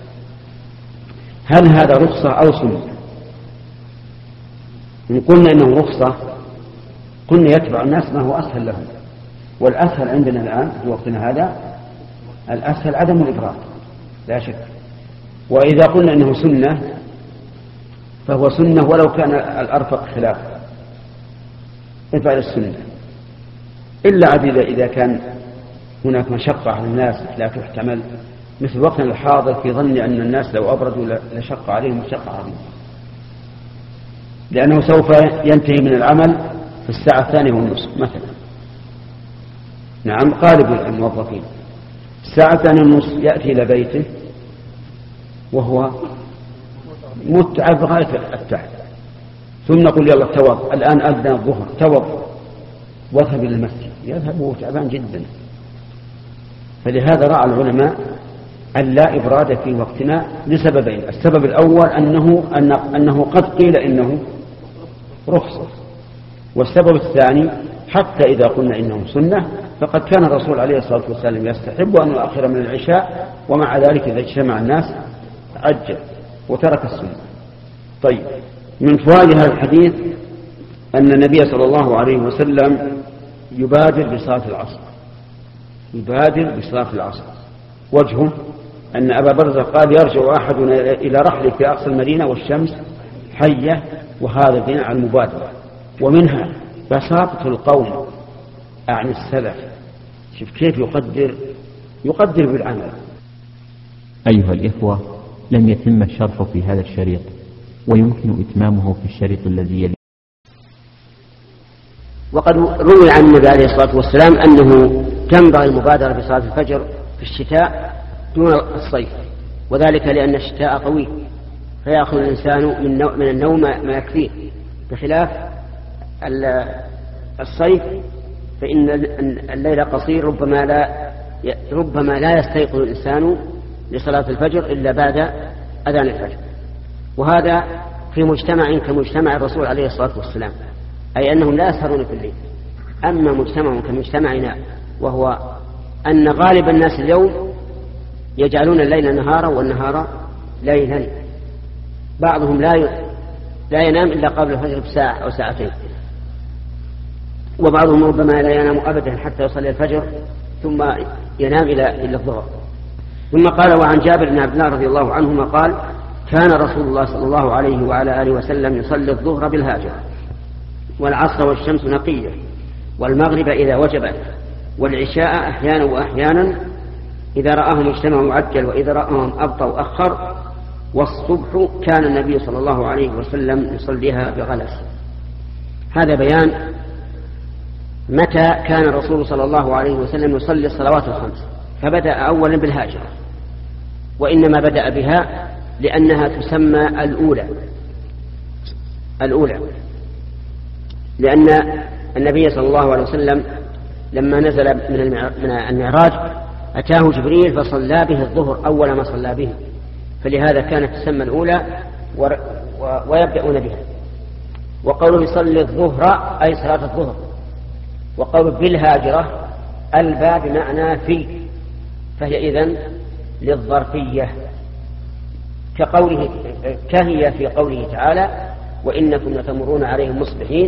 هل هذا رخصة أو سنة؟ إن قلنا إنه رخصة قلنا يتبع الناس ما هو أسهل لهم، والأسهل عندنا الآن في وقتنا هذا الأسهل عدم الإبراد لا شك. وإذا قلنا إنه سنة فهو سنة ولو كان الأرفق خلاف اتبع السنة، إلا عديدة إذا كان هناك مشقة على الناس لا تحتمل، مثل وقتنا الحاضر في ظن أن الناس لو أبردوا لشق عليهم مشقة عظيمة، لأنه سوف ينتهي من العمل في الساعة الثانية والنصف مثلا. نعم غالب الموظفين الساعة الثانية والنصف يأتي إلى بيته وهو متعب غاية التعب، ثم نقول يلا توض الآن أذن الظهر توض واذهب إلى المسجد، يذهب وهو تعبان جدا. فلهذا رأى العلماء أن لا إبراد في وقتنا لسببين: السبب الأول أنه, أنه قد قيل إنه رخصة، والسبب الثاني حتى إذا قلنا إنه سنة فقد كان الرسول عليه الصلاة والسلام يستحب أن يؤخر من العشاء، ومع ذلك إذا اجتمع الناس عجل وترك السنة. طيب، من فوائد هذا الحديث أن النبي صلى الله عليه وسلم يبادر بصلاة العصر، يبادر بصلاة العصر. وجهه أن أبا برزة قال يرجع أحدنا إلى رحله في أقصى المدينة والشمس حية، وهذا دين على المبادرة. ومنها بساطة القوم عن السلف، شوف كيف يقدر يقدر بالعمل. أيها الإخوة، لم يتم الشرح في هذا الشريط، ويمكن إتمامه في الشريط الذي يلي. وقد روي عن النبي عليه الصلاة والسلام أنه تنبغي المبادرة بصلاة الفجر في الشتاء دون الصيف، وذلك لأن الشتاء قوي فيأخذ الإنسان من النوم ما يكفيه، بخلاف الصيف فإن الليل قصير، ربما لا ربما لا يستيقظ الإنسان لصلاة الفجر إلا بعد أذان الفجر. وهذا في مجتمع كمجتمع الرسول عليه الصلاة والسلام، أي أنهم لا يسهرون في الليل. أما مجتمع كمجتمعنا وهو أن غالب الناس اليوم يجعلون الليل نهارا والنهار ليلا، بعضهم لا لا ينام إلا قبل الفجر بساعة أو ساعتين، وبعضهم ربما لا ينام أبدا حتى يصلي الفجر ثم ينام إلى إلى الظهر. ثم قال: وعن جابر بن عبد الله رضي الله عنهما قال: كان رسول الله صلى الله عليه وعلى آله وسلم يصلي الظهر بالهاجرة، والعصر والشمس نقية، والمغرب إذا وجبت، والعشاء أحيانا وأحيانا، إذا رآهم اجتمعوا عجل، وإذا رآهم أبطأوا أخر، والصبح كان النبي صلى الله عليه وسلم يصليها بغلس. هذا بيان متى كان الرسول صلى الله عليه وسلم يصلي الصلوات الخمس، فبدأ أولا بالهاجرة، وإنما بدأ بها لأنها تسمى الأولى الأولى لأن النبي صلى الله عليه وسلم لما نزل من المعراج أتاه جبريل فصلى به الظهر أول ما صلى به، فلهذا كانت تسمى الأولى ويبدأون بها. وقوله يصلي الظهر أي صلاة الظهر، وقوله بالهاجرة الباء بمعنى في، فهي إذن للظرفية، كقوله كهي في قوله تعالى: وإنكم لتمرون عليهم مصبحين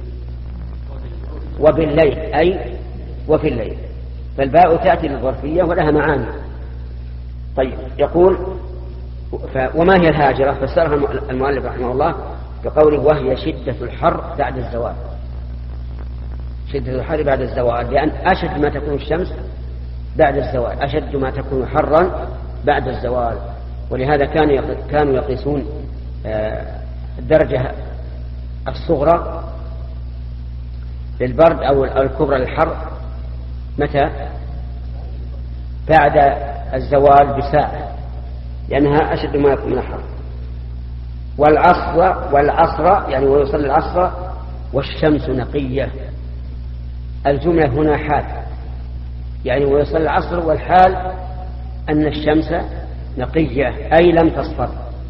وبالليل أي وفي الليل، فالباء تأتي للظرفية ولها معاني. طيب، يقول: وما هي الهاجرة؟ فسرها المؤلف رحمه الله بقوله: وهي شدة الحر بعد الزوال. شدة الحر بعد الزوال، لأن أشد ما تكون الشمس بعد الزوال، أشد ما تكون حرا بعد الزوال. ولهذا كانوا يقيسون الدرجة الصغرى للبرد أو الكبرى للحر متى؟ بعد الزوال بساعة، لأنها أشد ما يكون من الحر. والعصر والعصر يعني ويصلي العصر والشمس نقية. الجملة هنا حال، يعني ويصلي العصر، والحال أن الشمس نقية أي لم تصفر،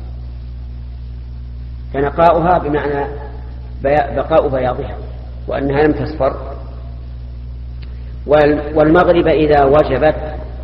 فنقاؤها بمعنى بقاء بياضها، وأنها لم تصفر. والمغرب إذا وجبت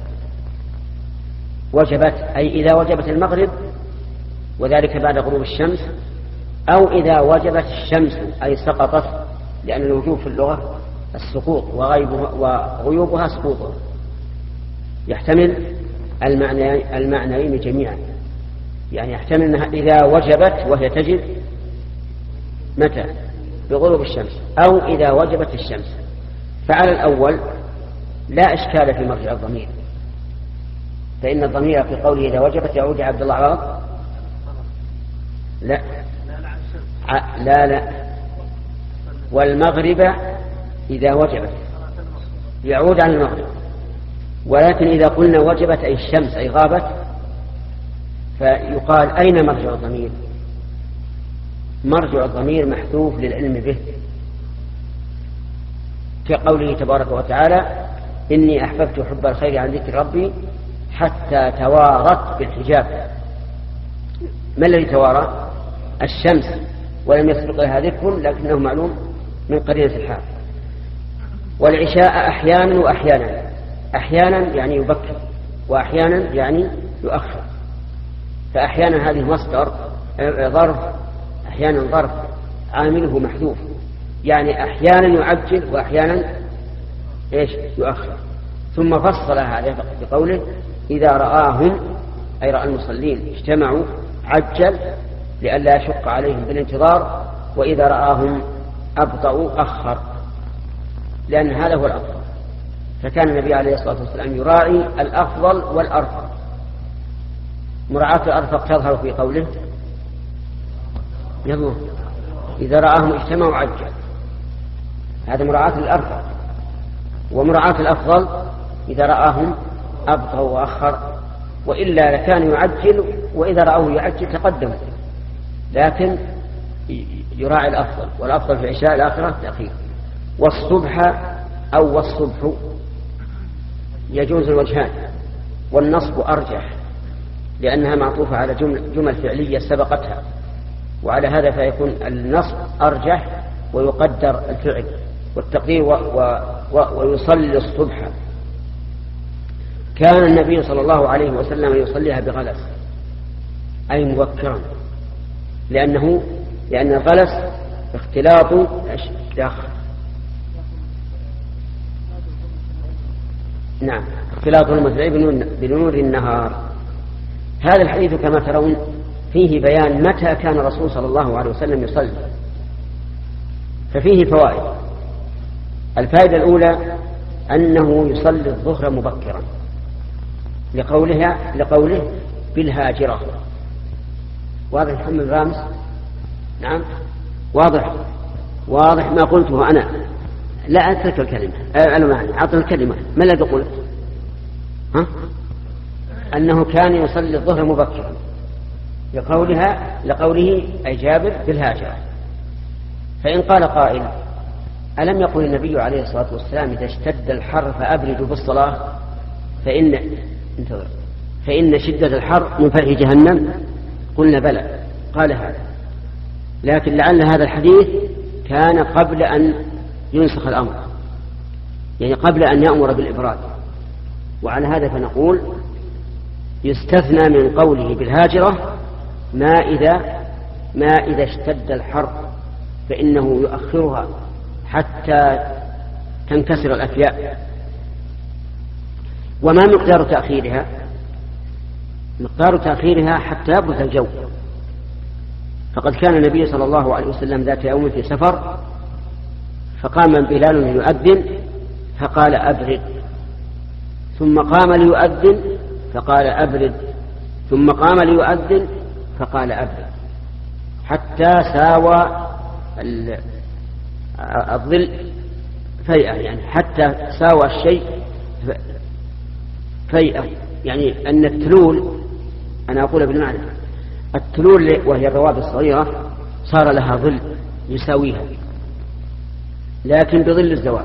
وجبت أي إذا وجبت المغرب وذلك بعد غروب الشمس، أو إذا وجبت الشمس أي سقطت، لأن الوجوب في اللغة السقوط وغيوبها سقوطها، يحتمل المعنى المعنيين جميعا. يعني يحتمل أنها إذا وجبت وهي تجب متى؟ بغروب الشمس، أو إذا وجبت الشمس. فعلى الأول لا إشكال في مرجع الضمير، فإن الضمير في قوله إذا وجبت يعود عبد الله عوض لا لا لا والمغرب إذا وجبت يعود عن المغرب، ولكن إذا قلنا وجبت أي الشمس أي غابت فيقال أين مرجع الضمير؟ مرجع الضمير محذوف للعلم به، كقوله تبارك وتعالى إني أحببت حب الخير عن ذكر ربي حتى توارت بالحجاب. ما الذي توارى؟ الشمس، ولم يسبق لها ذكر لكنه معلوم من قرينة الحال. والعشاء أحيانا وأحيانا، أحيانا يعني يبكر وأحيانا يعني يؤخر، فأحيانا هذه مصدر ظرف، أحيانا ظرف عامله محذوف، يعني أحيانا يعجل وأحيانا إيش يؤخر. ثم فصل هذا بقوله إذا رآهم أي رأى المصلين اجتمعوا عجل لئلا يشق عليهم بالانتظار، وإذا رآهم أبطأوا أخر، لأن هذا هو الأفضل. فكان النبي عليه الصلاة والسلام يراعي الأفضل والأرفق. مراعاة الأرفق تظهر في قوله يلا إذا رآهم اجتمعوا عجل، هذا مراعاة الأرفق. ومراعاة الأفضل إذا رآهم أبطأوا وأخر، وإلا لكان يعجل، وإذا رأوه يعجل تقدم، لكن يراعي الأفضل، والأفضل في عشاء الآخرة الأخير. والصبح أو والصبح يجوز الوجهان، والنصب أرجح لأنها معطوفة على جمل, جمل فعلية سبقتها، وعلى هذا فيكون النصب أرجح ويقدر الفعل والتقدير و و و ويصلي الصبح. كان النبي صلى الله عليه وسلم يصليها بغلس أي مبكرا، لأنه لأن الغلس اختلاط داخل نعم اختلاط المزرع بنور النهار. هذا الحديث كما ترون فيه بيان متى كان الرسول صلى الله عليه وسلم يصلي، ففيه فوائد. الفائدة الأولى أنه يصلي الظهر مبكرا لقولها لقوله بالهاجرة. واضح محمد رامس؟ نعم واضح واضح ما قلته أنا، لا أترك الكلمة أنا معني أعطي الكلمة. ما الذي قلت؟ ها؟ أنه كان يصلي الظهر مبكرا لقولها لقوله أي جابر بالهاجرة. فإن قال قائل ألم يقل النبي عليه الصلاة والسلام إذا اشتد الحر فأبردوا بالصلاة؟ فإن انتظر فإن شدة الحر من فيح جهنم. قلنا بلى، قال هذا، لكن لعل هذا الحديث كان قبل أن ينسخ الأمر، يعني قبل أن يأمر بالإبراد. وعلى هذا فنقول يستثنى من قوله بالهاجرة ما إذا ما إذا اشتد الحر، فإنه يؤخرها حتى تنكسر الأفياء. وما مقدار تأخيرها؟ مقدار تأخيرها حتى يبرد الجو. فقد كان النبي صلى الله عليه وسلم ذات يوم في سفر، فقام بلال يؤذن فقال أبرد، ثم قام ليؤذن فقال أبرد، ثم قام ليؤذن فقال أبرد، حتى ساوى الظل فيئة، يعني حتى ساوى الشيء فيئة، يعني أن التلول، أنا أقول بالمعنى التلول وهي الروابط الصغيرة صار لها ظل يساويها لكن بظل الزوال،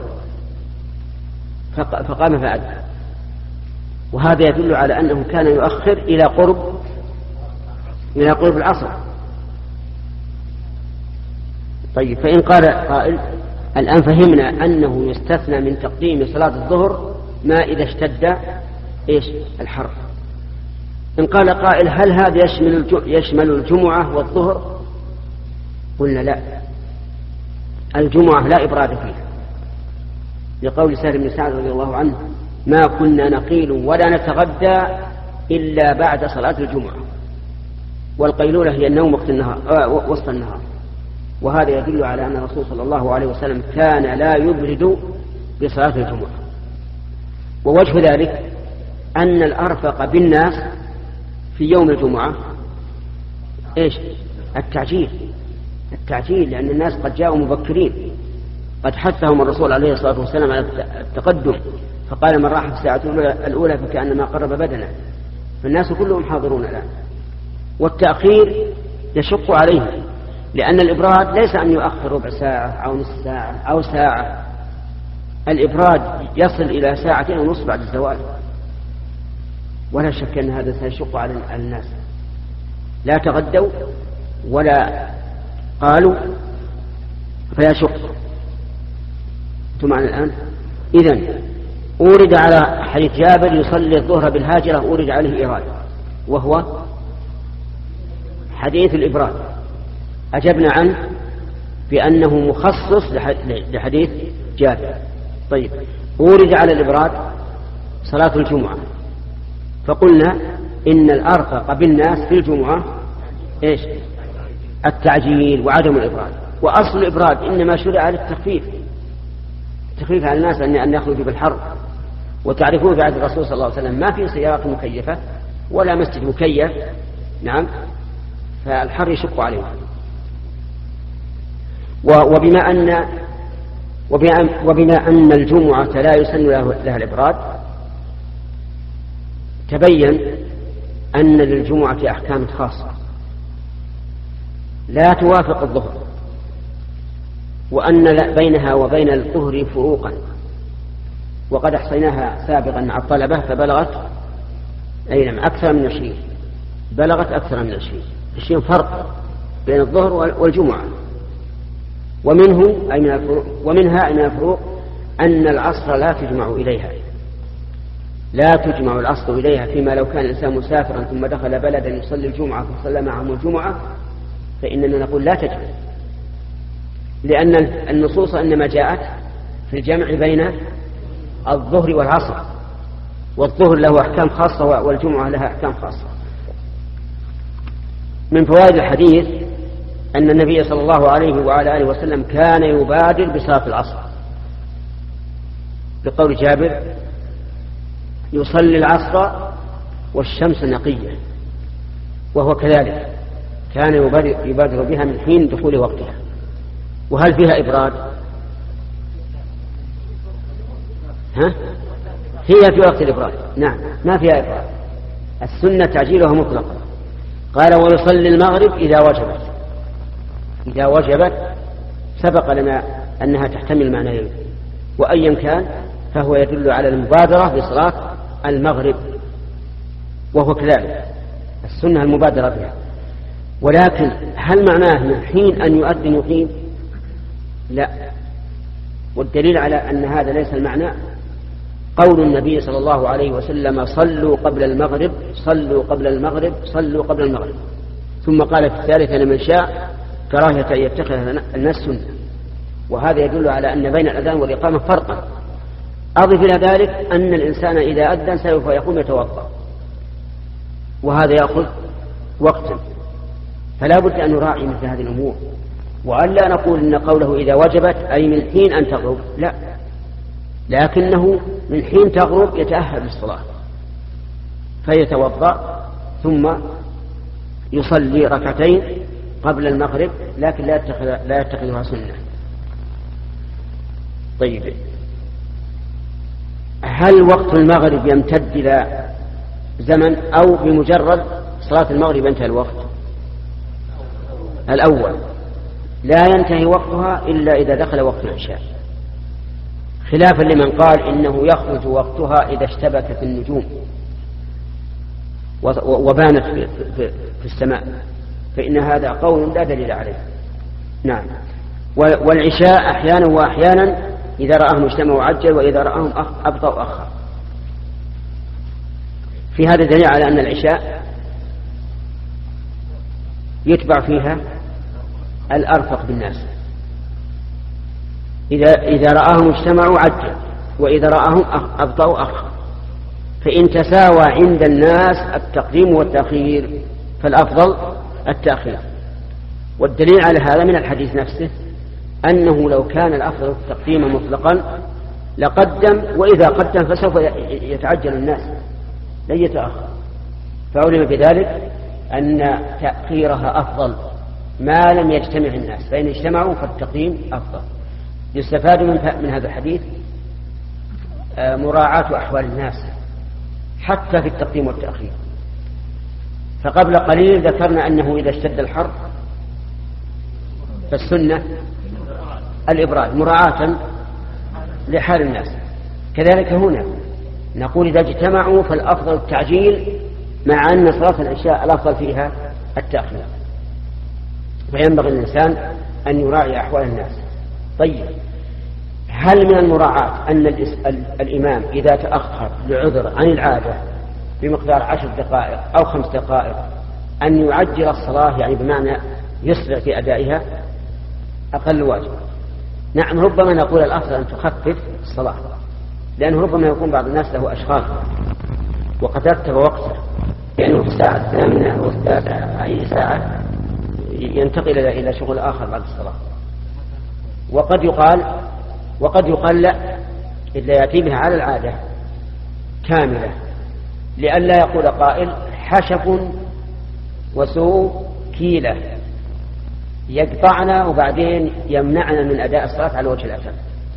فقام فأدى. وهذا يدل على أنه كان يؤخر إلى قرب إلى قرب العصر. طيب، فإن قال قائل الآن فهمنا أنه يستثنى من تقديم صلاة الظهر ما إذا اشتد إيش الحر. إن قال قائل هل هذا يشمل يشمل الجمعة والظهر؟ قلنا لا، الجمعة لا إبراد فيها، لقول سهل بن سعد رضي الله عنه ما كنا نقيل ولا نتغدى إلا بعد صلاة الجمعة، والقيلولة هي النوم وقت النهار آه وسط النهار. وهذا يدل على أن الرسول صلى الله عليه وسلم كان لا يبرد بصلاة الجمعة. ووجه ذلك أن الأرفق بالناس في يوم الجمعة إيش؟ التعجيل التعجيل لأن الناس قد جاءوا مبكرين، قد حثهم الرسول عليه الصلاة والسلام على التقدم، فقال من راح في الساعة الأولى فكأنما قرب بدنا، فالناس كلهم حاضرون الآن. والتأخير يشق عليهم، لأن الإبراد ليس أن يؤخر ربع ساعة أو نصف ساعة أو ساعة، الإبراد يصل إلى ساعتين ونصف بعد الزوال، ولا شك أن هذا سيشق على الناس، لا تغدوا ولا قالوا فيشق. معنا الآن إذن أورد على حديث جابر يصلي الظهر بالهاجرة أورد عليه إيراد، وهو حديث الإبراد، أجبنا عنه بأنه مخصص لحديث جابر. طيب أورد على الإبراد صلاة الجمعة، فقلنا إن الأرفق بالناس في الجمعة إيش؟ التعجيل وعدم الإبراد. وأصل الإبراد إنما شرع للتخفيف، التخفيف على الناس أن يخرجوا بالحر. وتعرفون في عهد الرسول صلى الله عليه وسلم ما في سيارات مكيفة ولا مسجد مكيف، نعم، فالحر يشق عليهم. وبما أن وبما أن الجمعة لا يسن لها الإبراد، تبين أن للجمعة أحكام خاصة لا توافق الظهر، وأن بينها وبين الظهر فروقا، وقد أحصيناها سابقا مع الطلبة فبلغت أي نعم أكثر من عشرين، بلغت أكثر من عشرين عشرين فرق بين الظهر والجمعة. ومنه أي من الفروق ومنها أي من الفروق أن العصر لا تجمع إليها، لا تجمع العصر إليها، فيما لو كان الإنسان مسافرا ثم دخل بلدا يصلي الجمعة فصلى معهم الجمعة فإننا نقول لا تجمع، لأن النصوص إنما جاءت في الجمع بين الظهر والعصر، والظهر له أحكام خاصة والجمعة لها أحكام خاصة. من فوائد الحديث أن النبي صلى الله عليه وعلى آله وسلم كان يبادر بصلاة العصر، بقول جابر يصلي العصر والشمس نقية، وهو كذلك كان يبادر بها من حين دخول وقتها. وهل فيها إبراد؟ ها؟ هي في وقت الإبراد، نعم، ما فيها إبراد، السنة تعجيلها مطلقا. قال ويصلي المغرب إذا وجبت، إذا وجبت سبق لنا أنها تحتمل معنيين، وأيا كان فهو يدل على المبادرة بصلاة المغرب، وهو كذلك السنة المبادرة بها. ولكن هل معناه من حين أن يؤذن يقيم؟ لا، والدليل على أن هذا ليس المعنى قول النبي صلى الله عليه وسلم صلوا قبل المغرب صلوا قبل المغرب صلوا قبل المغرب، ثم قال في الثالثة لمن شاء كراهية أن يتخذ الناس سنة. وهذا يدل على أن بين الأذان والإقامة فرقا. أضف إلى ذلك أن الإنسان إذا أذن سوف يقوم يتوضأ، وهذا يأخذ وقتا، فلا بد أن نراعي مثل هذه الأمور، وأن لا نقول إن قوله إذا وجبت أي من حين أن تغرب، لا، لكنه من حين تغرب يتأهل للصلاة فيتوضأ ثم يصلي ركعتين قبل المغرب، لكن لا يتخذ لا يتخذها سنة. طيب، هل وقت المغرب يمتد إلى زمن أو بمجرد صلاة المغرب ينتهي الوقت؟ الأول لا ينتهي وقتها إلا إذا دخل وقت العشاء، خلافا لمن قال إنه يخرج وقتها إذا اشتبكت النجوم وبانت في السماء، فإن هذا قول لا دليل عليه. نعم. والعشاء أحيانا وأحيانا إذا رآهم اجتمعوا عجل وإذا رآهم أبطأ وأخر. في هذا دليل على أن العشاء يتبع فيها الأرفق بالناس، إذا, إذا رآهم اجتمعوا عجل وإذا رآهم أبطأوا أخر، فإن تساوى عند الناس التقديم والتأخير فالأفضل التأخير. والدليل على هذا من الحديث نفسه أنه لو كان الأفضل التقديم مطلقا لقدم، وإذا قدم فسوف يتعجل الناس لن يتأخر، فعلم بذلك أن تأخيرها أفضل ما لم يجتمع الناس، فإن اجتمعوا فالتقديم أفضل. يستفاد من هذا الحديث مراعاة أحوال الناس حتى في التقديم والتأخير. فقبل قليل ذكرنا أنه إذا اشتد الحر فالسنة الإبراد مراعاة لحال الناس، كذلك هنا نقول إذا اجتمعوا فالأفضل التعجيل مع أن صلاة العشاء الأفضل فيها التأخير، فينبغي الإنسان أن يراعي أحوال الناس. طيب، هل من المراعاة أن الإمام إذا تأخر لعذر عن العادة بمقدار عشر دقائق أو خمس دقائق أن يعجل الصلاة، يعني بمعنى يسرع في أدائها أقل واجب؟ نعم، ربما نقول الأفضل أن تخفف الصلاة، لأنه ربما يكون بعض الناس له أشغال وقد رتب وقته، لأنه في الساعة الثامنة والتاسعة أي ساعة ينتقل إلى شغل آخر بعد الصلاة. وقد يقال وقد يقال لا، إلا يأتي بها على العادة كاملة، لئلا يقول قائل حشف وسوء كيلة يقطعنا وبعدين يمنعنا من أداء الصلاة على وجه الأتم.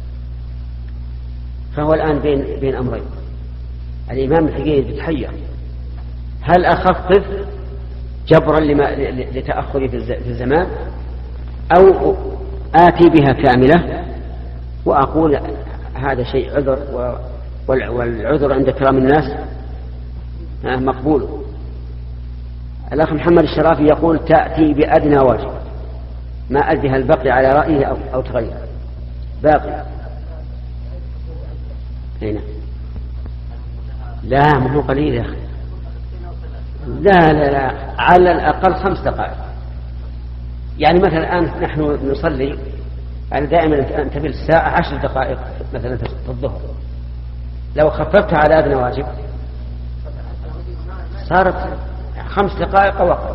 فهو الآن بين بين أمرين، الإمام الحقيقي يتحير، هل أخفف جبرا لما لتأخري في الزمان أو آتي بها كاملة وأقول هذا شيء عذر، والعذر عند كرام الناس مقبول. الأخ محمد الشرافي يقول تأتي بأدنى واجب، ما أدري هل بقي على رأيه أو, أو تغير. باقي هنا لا مو قليل يا أخي، لا لا لا على الأقل خمس دقائق. يعني مثلا الآن نحن نصلي، أنا دائما أنتبه الساعة عشر دقائق مثلا في الظهر، لو خففتها على أدنى واجب صارت خمس دقائق أو أقل.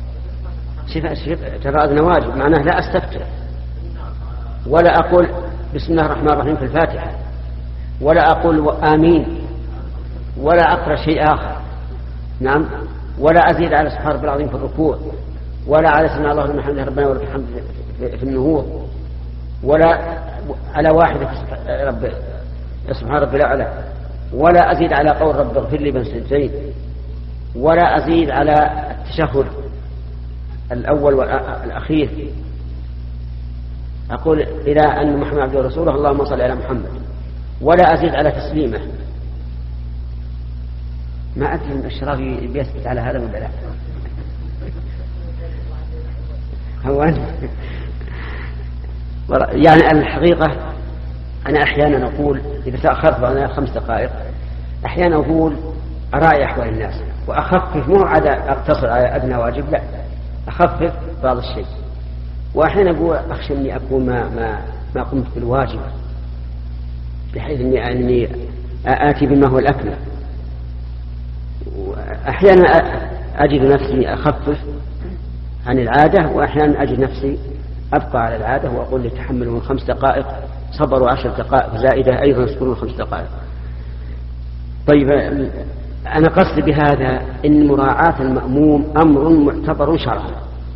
ترى أدنى واجب معناه لا أستفتح ولا أقول بسم الله الرحمن الرحيم في الفاتحة ولا أقول آمين ولا أقرأ شيء آخر، نعم، ولا أزيد على سبحان ربي العظيم في الركوع ولا على سمع الله لمن حمده ربنا ولك الحمد في النهوض ولا على واحدة رب سبحان ربي الأعلى ولا أزيد على قول رب اغفر لي بين سنتين ولا أزيد على التشهد الأول والأخير أقول إلى أن محمد عبده ورسوله اللهم صل على محمد ولا أزيد على تسليمه. ما أدري من الشرافي بيثبت على هذا ولا لا. هو يعني الحقيقة أنا أحيانا أقول إذا تأخرت أنا خمس دقائق أحيانا أقول أراعي أحوال الناس وأخفف، مو عاد أقتصر على أدنى واجب، لا أخفف بعض الشيء. وأحيانا أقول أخشى أني أكون ما ما ما قمت بالواجب، بحيث أني أني آتي بما هو الأكمل. أحيانا أجد نفسي أخفف عن العادة، وأحيانا أجد نفسي أبقى على العادة وأقول لتحملوا خمس دقائق صبروا عشر دقائق زائدة أيضا يصبرون خمس دقائق. طيب، أنا قصدي بهذا إن مراعاة المأموم أمر معتبر شرعا،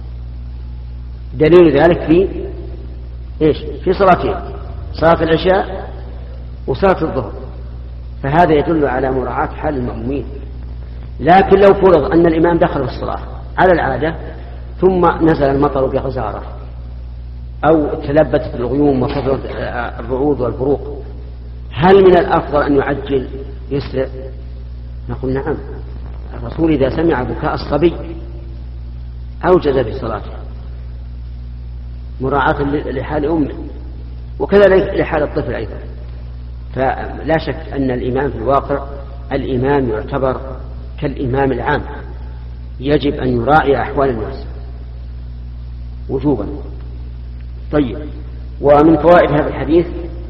دليل ذلك في إيش؟ في صلاتين، صلاة العشاء وصلاة الظهر، فهذا يدل على مراعاة حال المأمومين. لكن لو فرض أن الإمام دخل في الصلاة على العادة ثم نزل المطر بغزارة أو تلبت الغيوم وصدرت الرعود والبروق، هل من الأفضل أن يعجل يسرع؟ نقول نعم، الرسول إذا سمع بكاء الصبي أوجز في صلاته، مراعاة لحال أمه، وكذلك لحال الطفل أيضا. فلا شك أن الإمام في الواقع الإمام يعتبر كالإمام العام، يجب أن يراعي أحوال الناس وجوبا. طيب، ومن فوائد هذا الحديث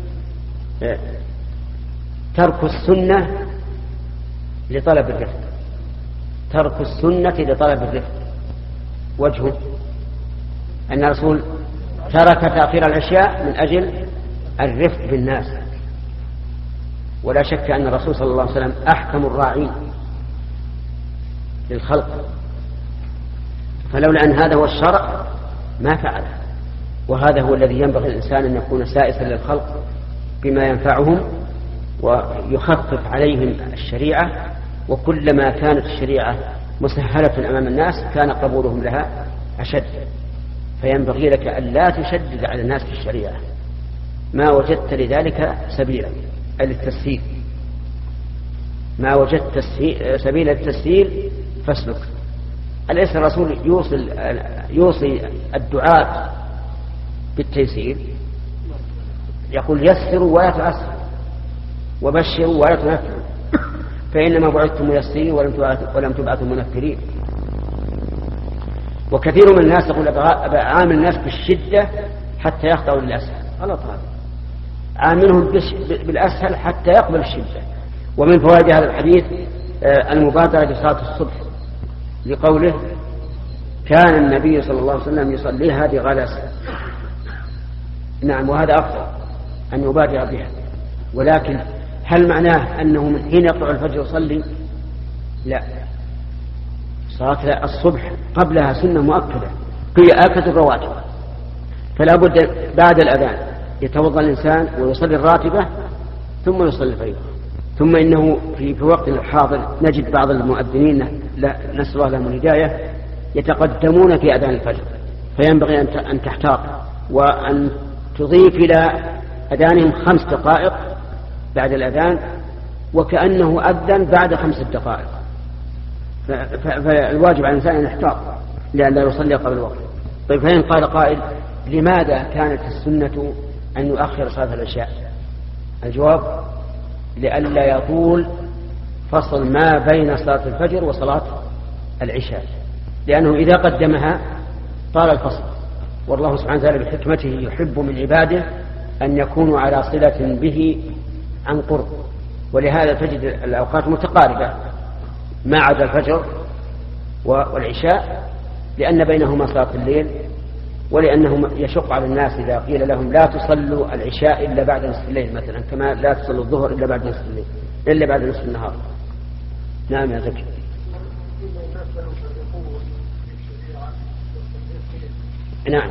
ترك السنة لطلب الرفق، ترك السنة لطلب الرفق. وجهه أن الرسول ترك تأخير العشاء من أجل الرفق بالناس، ولا شك أن الرسول صلى الله عليه وسلم أحكم الراعين للخلق، فلولا أن هذا هو الشرع ما فعله. وهذا هو الذي ينبغي الإنسان أن يكون سائسا للخلق بما ينفعهم ويخفف عليهم الشريعة، وكلما كانت الشريعة مسهلة أمام الناس كان قبولهم لها أشد. فينبغي لك أن لا تشدد على الناس في الشريعة، ما وجدت لذلك سبيلا للتسهيل، ما وجدت سبيل التسهيل فاسلك. أليس الرسول يوصي يوصي الدعاة بالتيسير؟ يقول يسروا ولا تعسروا وبشروا ولا تنفروا، فإنما بعثتم ميسرين ولم تبعثوا منفرين. وكثير من الناس يقول عامل الناس بالشدة حتى يخضعوا للأسهل. غلط هذا، عاملهم بالأسهل حتى يقبل الشدة. ومن فوائد هذا الحديث المبادرة لصلاة الصبح، لقوله كان النبي صلى الله عليه وسلم يصليها بغلس. نعم، وهذا أفضل أن يبادر بها، ولكن هل معناه أنه من حين يطلع الفجر يصلي؟ لا، صلاة الصبح قبلها سنة مؤكدة هي آكد الرواتب، فلا بد بعد الأذان يتوضأ الإنسان ويصلي الراتبة ثم يصلي الفريضة. ثم إنه في, في وقت الحاضر نجد بعض المؤذنين نسأل الله لهم الهداية يتقدمون في أذان الفجر، فينبغي أن تحتاط وأن تضيف إلى أذانهم خمس دقائق بعد الأذان، وكأنه أذن بعد خمس دقائق. فالواجب على الإنسان أن يحتاط لأن لا يصلي قبل الوقت. طيب، فإن قال قائل لماذا كانت السنة أن يؤخر صلاة العشاء؟ الجواب لئلا يطول فصل ما بين صلاة الفجر وصلاة العشاء، لأنه إذا قدمها طال الفصل، والله سبحانه وتعالى بحكمته يحب من عباده أن يكونوا على صلة به عن قرب، ولهذا تجد الأوقات متقاربة ما عدا الفجر والعشاء، لأن بينهما صلاة الليل، ولأنه يشق على الناس إذا قيل لهم لا تصلوا العشاء إلا بعد نصف الليل مثلا، كما لا تصلوا الظهر إلا بعد نصف الليل إلا بعد نصف النهار. نعم يا زكي. نعم،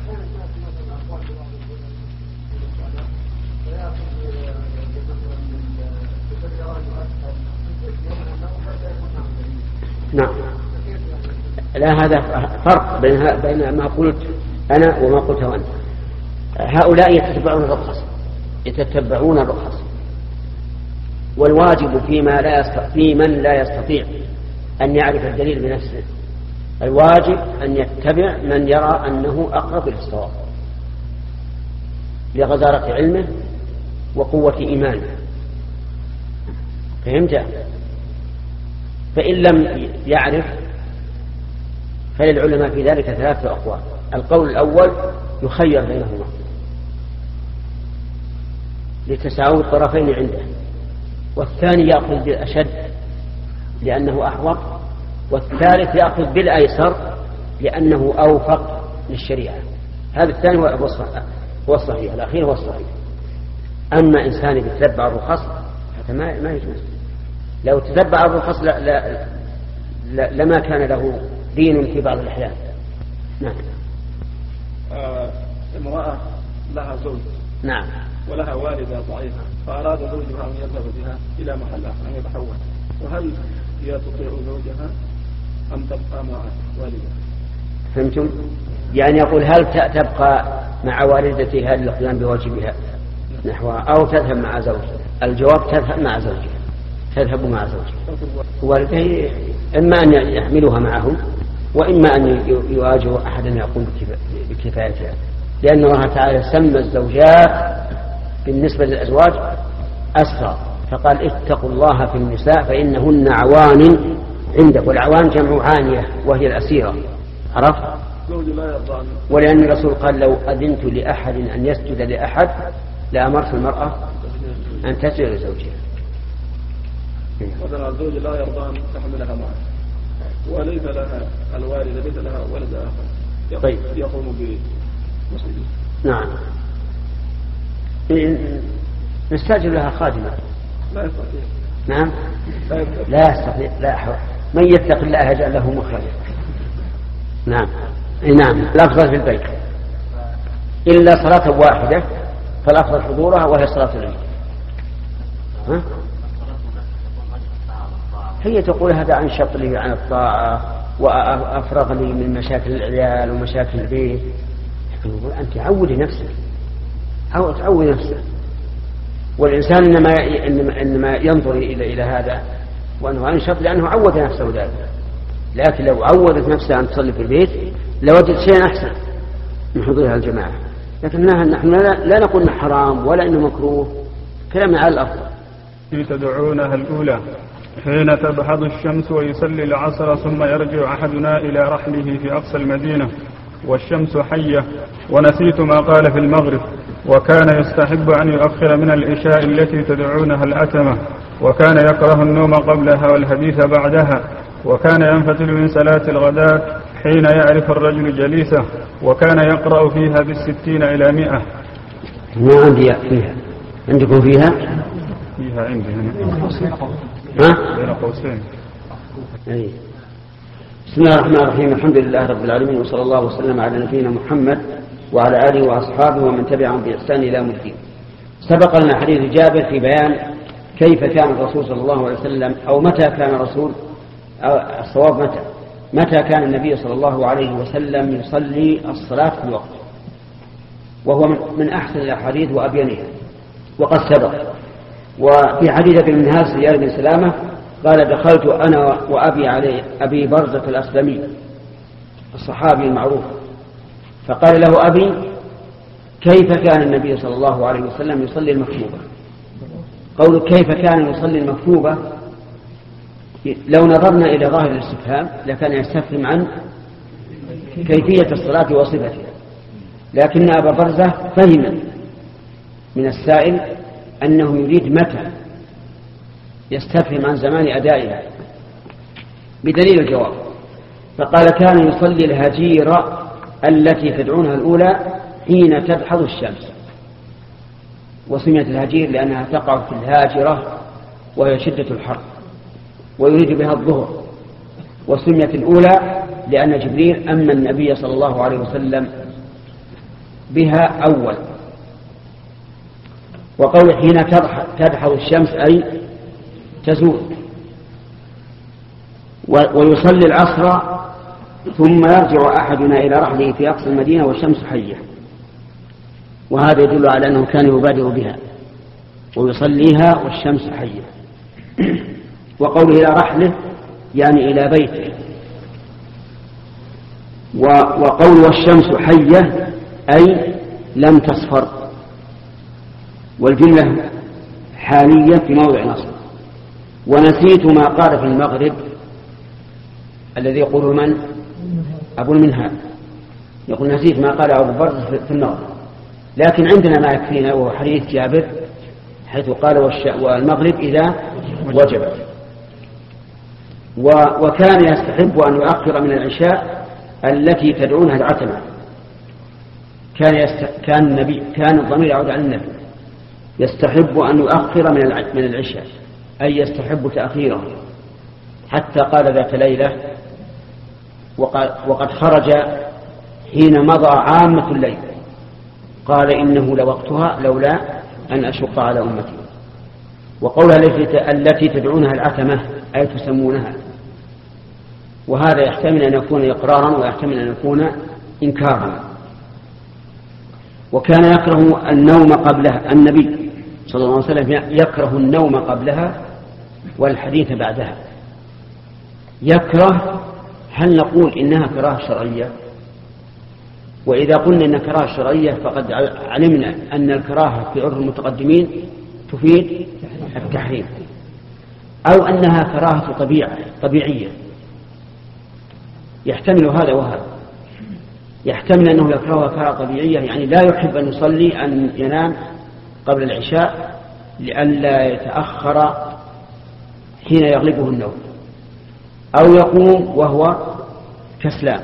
نعم، لا، هذا فرق بين بين ما قلت أنا وما قلته أنت. هؤلاء يتتبعون الرخص يتتبعون الرخص والواجب فيما لا يستطيع في من لا يستطيع أن يعرف الدليل بنفسه، الواجب أن يتبع من يرى أنه أقرب للصواب لغزارة علمه وقوة إيمانه. فهمت؟ فإن لم يعرف فللعلماء في ذلك ثلاثة أقوال. القول الأول يخير بينهما لتساوي الطرفين عنده، والثاني يأخذ بالأشد لأنه أحوط، والثالث يأخذ بالأيسر لأنه أوفق للشريعة. هذا الثاني هو الصحيح، الأخير هو الصحيح. أما إنسان يتبع الرخص فما ما يجوز. لو تتبع الرخص لا لا لا لما كان له دين في بعض الأحيان. نعم. آه امرأة لها زوج، نعم، ولها والدة ضعيفة، فأراد زوجها أن يذهب بها إلى محل آخر أن يتحول، وهل هي تطيع زوجها أم تبقى مع والدها؟ فهمتم؟ يعني يقول هل تبقى مع والدتها للقيام بواجبها نحوها أو تذهب مع زوجها؟ الجواب تذهب مع زوجها، تذهب مع زوجها. والدته إما أن يحملها معهم وإما أن يواجهوا أحدا يقوم بكفايتها. لأن الله تعالى سمى الزوجات بالنسبة للأزواج أسرى، فقال اتقوا الله في النساء فإنهن عوان عندك، والعوان جمع عانية وهي الأسيرة، عرفت؟ ولأن الرسول قال لو أذنت لأحد أن يسجد لأحد لأمرت المرأة أن تسجد لزوجها. مثلا الزوج لا يرضى أن تحملها معه وليس لها الوالدة ليس لها ولد آخر طيب. يقوم بمسجده. نعم. نستأجر لها خادمة. لا يستطيع. نعم. لا يستطيع. لا يستطيع. لا حول. من يتق الله يجعل له مخرجا. نعم. نعم. الأفضل في البيت إلا صلاة واحدة فالأفضل حضورها وهي صلاة العيد. ها؟ هي تقول هذا أنشط لي عن الطاعة وأفرغ لي من مشاكل العيال ومشاكل البيت. يقول أنت عودي نفسك، أو تعودي نفسك. والإنسان إنما إنما ينظر إلى إلى هذا وأنه أنشط لأنه عود نفسه ذلك، لكن لو عودت نفسها أن تصلي في البيت لوجد شيئا أحسن من حضورها الجماعة. لكن نحن لا نقول إنه حرام ولا إنه مكروه، كلامنا على الأفضل. تدعونها الأولى حين تبحض الشمس ويصلي العصر ثم يرجع أحدنا إلى رحله في أقصى المدينة والشمس حية، ونسيت ما قال في المغرب، وكان يستحب أن يؤخر من العشاء التي تدعونها الأتمة، وكان يكره النوم قبلها والحديث بعدها، وكان ينفتل من صلاة الغداة حين يعرف الرجل جليسه، وكان يقرأ فيها بالستين إلى مئة. ما عندي فيها، عندكم فيها؟ فيها عندي ها؟ بين قوسين. أي. بسم الله الرحمن الرحيم، الحمد لله رب العالمين، وصلى الله وسلم على نبينا محمد وعلى آله وأصحابه ومن تبعهم بإحسان إلى يوم الدين. سبق لنا حديث جابر في بيان كيف كان الرسول صلى الله عليه وسلم، أو متى كان الرسول، أو الصواب متى متى كان النبي صلى الله عليه وسلم يصلي الصلاة في الوقت، وهو من أحسن الأحاديث وأبينها وقد سبق. وفي حديث ابن منهاج زياد بن سلامة قال دخلت أنا وأبي علي أبي برزة الأسلمي الصحابي المعروف، فقال له أبي كيف كان النبي صلى الله عليه وسلم يصلي المكتوبة؟ قول كيف كان يصلي المكتوبة لو نظرنا إلى ظاهر الاستفهام لكان يستفهم عن كيفية الصلاة وصفتها، لكن أبا برزة فهم من السائل أنه يريد متى، يستفهم عن زمان أدائها بدليل الجواب، فقال كان يصلي الهجيرة التي تدعونها الأولى حين تدحض الشمس، وسميت الهجير لأنها تقع في الهاجرة وهي شدة الحر ويريد بها الظهر، وسميت الأولى لأن جبريل أما النبي صلى الله عليه وسلم بها أول. وقول حين تدحض الشمس أي تزول. ويصلي العصر ثم يرجع أحدنا إلى رحله في أقصى المدينة والشمس حية، وهذا يدل على أنه كان يبادر بها ويصليها والشمس حية. وقوله إلى رحله يعني إلى بيته. وقول والشمس حية أي لم تصفر، والجملة حالية في موضع نصب. ونسيت ما قال في المغرب الذي يقول من؟ أبو المنهال يقول نسيت ما قال أبو برز في المغرب، لكن عندنا ما يكفينا وهو حديث جابر حيث قال والمغرب إذا وجبت. وكان يستحب أن يؤخر من العشاء التي تدعونها العتمة. كان يست... كان النبي كان الضمير يعود على النبي يستحب أن يؤخر من من العشاء، أي يستحب تأخيره، حتى قال ذات ليلة وقد خرج حين مضى عامة الليل قال إنه لوقتها لولا أن أشق على أمتي. وقولها التي تدعونها العتمة أي تسمونها، وهذا يحتمل أن يكون إقرارا ويحتمل أن يكون إنكارا. وكان يكره النوم قبلها، النبي صلى الله عليه وسلم يكره النوم قبلها والحديث بعدها. يكره، هل نقول إنها كراهة شرعية وإذا قلنا إن كراهة شرعية فقد علمنا أن الكراهة في عرف المتقدمين تفيد التحريم، أو أنها كراهة طبيعة طبيعية، يحتمل هذا وهذا. يحتمل أنه يكره كراهة طبيعية، يعني لا يحب أن يصلي أن ينام قبل العشاء لئلا يتأخر حين يغلبه النوم، أو يقوم وهو كسلان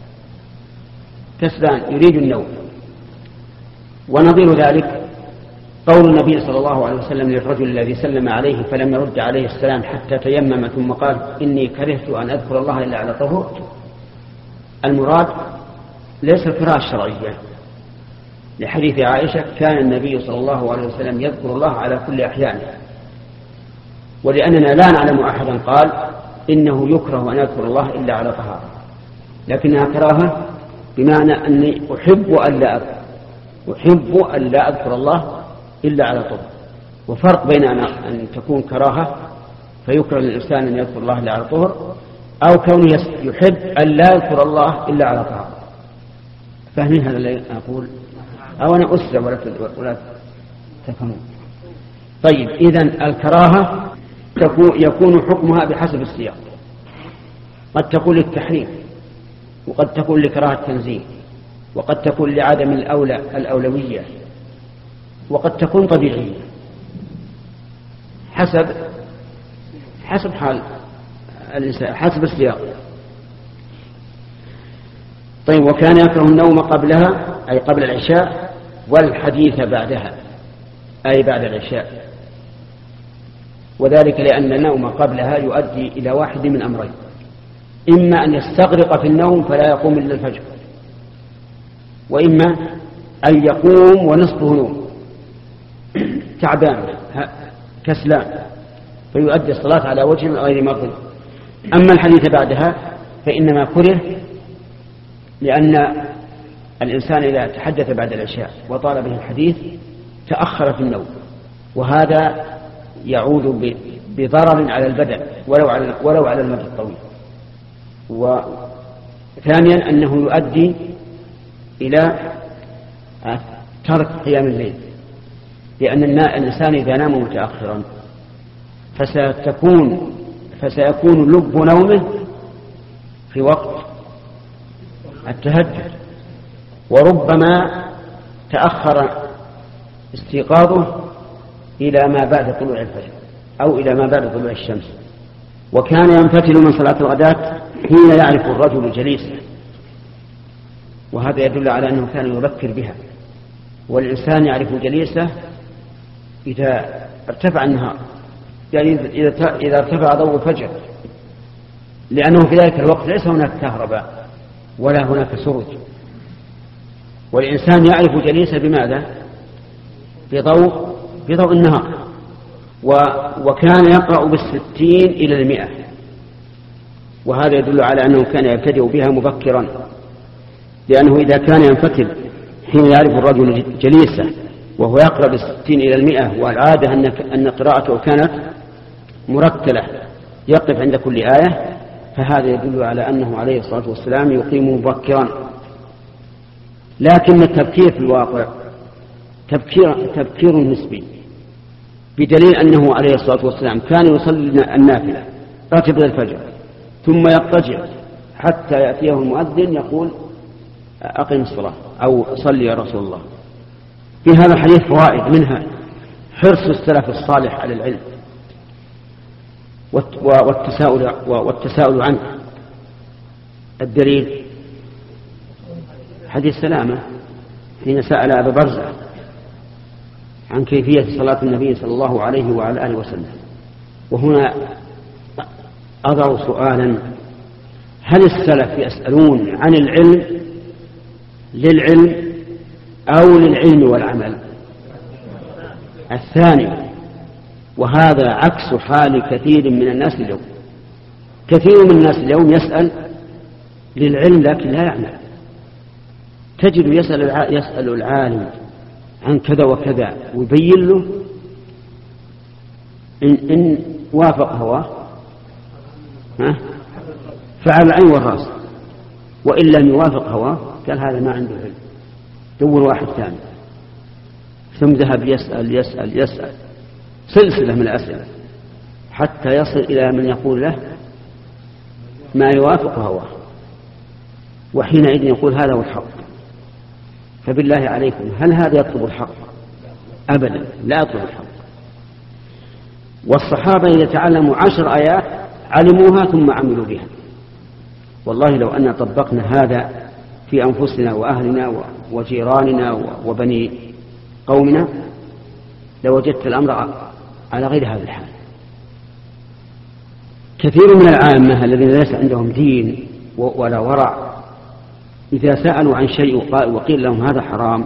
كسلان يريد النوم. ونظير ذلك قول النبي صلى الله عليه وسلم للرجل الذي سلم عليه فلم يرد عليه السلام حتى تيمم ثم قال إني كرهت أن أذكر الله إلا على طهور. المراد ليس الكراهة الشرعية، لحديث عائشة كان النبي صلى الله عليه وسلم يذكر الله على كل أحيانه، ولأننا لا نعلم أحدا قال إنه يكره أن يذكر الله إلا على طهارة، لكنها كراهة بمعنى أني أحب أن لا أذكر أحب أن لا أذكر الله إلا على طهر. وفرق بين أن تكون كراهة فيكره للإنسان أن يذكر الله إلا على طهر، أو كونه يحب أن لا يذكر الله إلا على طهر. فاهمين هذا اللي أقول؟ أو أنا أسرع ولا ولا تفهمون؟ طيب، إذن الكراهة يكون حكمها بحسب السياق، قد تكون للتحريم، وقد تكون لكراهة التنزيه، وقد تكون لعدم الأولى الأولوية، وقد تكون طبيعية حسب حسب حال الإنسان، حسب السياق. طيب، وكان يكره النوم قبلها أي قبل العشاء، والحديث بعدها أي بعد العشاء، وذلك لأن النوم قبلها يؤدي إلى واحد من أمرين: إما أن يستغرق في النوم فلا يقوم إلا الفجر، وإما أن يقوم ونصفه نوم تعبان كسلان فيؤدي الصلاة على وجه غير مرضي. أما الحديث بعدها فإنما كره لأن الإنسان إذا تحدث بعد العشاء وطال به الحديث تأخر في النوم، وهذا يعود بضرر على البدن ولو على ولو على المدى الطويل. وثانيا أنه يؤدي إلى ترك قيام الليل، لأن الإنسان إذا نام متأخرا فستكون فسيكون لب نومه في وقت التهجد، وربما تأخر استيقاظه إلى ما بعد طلوع الفجر أو إلى ما بعد طلوع الشمس. وكان ينفتل من صلاة الغداة حين يعرف الرجل جليسه، وهذا يدل على أنه كان يبكر بها، والإنسان يعرف جليسه إذا ارتفع النهار، يعني إذا ارتفع ضوء الفجر، لأنه في ذلك الوقت ليس هناك كهرباء ولا هناك سرج، والإنسان يعرف جليسه بماذا؟ بضوء بضوء النهار. وكان يقرأ بالستين إلى المئة، وهذا يدل على أنه كان يبتدئ بها مبكرا، لأنه إذا كان ينفتل حين يعرف الرجل جليسه وهو يقرأ بالستين إلى المئة، والعادة أن قراءته كانت مرتلة يقف عند كل آية، فهذا يدل على أنه عليه الصلاة والسلام يقيم مبكرا. لكن التبكير في الواقع تبكير, تبكير نسبي، بدليل أنه عليه الصلاة والسلام كان يصلي النافلة راتب الفجر ثم يضطجع حتى يأتيه المؤذن يقول أقم الصلاة أو صلي يا رسول الله. في هذا الحديث فوائد، منها حرص السلف الصالح على العلم والتساؤل, والتساؤل عنه. الدليل حديث سلامة حين سأل أبا برزة عن كيفية صلاة النبي صلى الله عليه وعلى آله وسلم. وهنا أضع سؤالا: هل السلف يسألون عن العلم للعلم أو للعلم والعمل؟ الثاني، وهذا عكس حال كثير من الناس اليوم. كثير من الناس اليوم يسأل للعلم لكن لا يعمل. تجد يسأل يسأل العالم عن كذا وكذا ويبين له، إن, إن وافق هواه فعلى العين والرأس، وإن لم يوافق هواه قال هذا ما عنده علم، دور واحد ثاني، ثم ذهب يسأل يسأل يسأل سلسلة من الأسئلة حتى يصل إلى من يقول له ما يوافق هواه، وحينئذ يقول هذا هو الحق. فبالله عليكم هل هذا يطلب الحق؟ أبدا لا يطلب الحق. والصحابة إذا تعلموا عشر آيات علموها ثم عملوا بها. والله لو أن طبقنا هذا في أنفسنا وأهلنا وجيراننا وبني قومنا لوجدت الأمر على غير هذا الحال. كثير من العامة الذين ليس عندهم دين ولا ورع إذا سألوا عن شيء وقيل لهم هذا حرام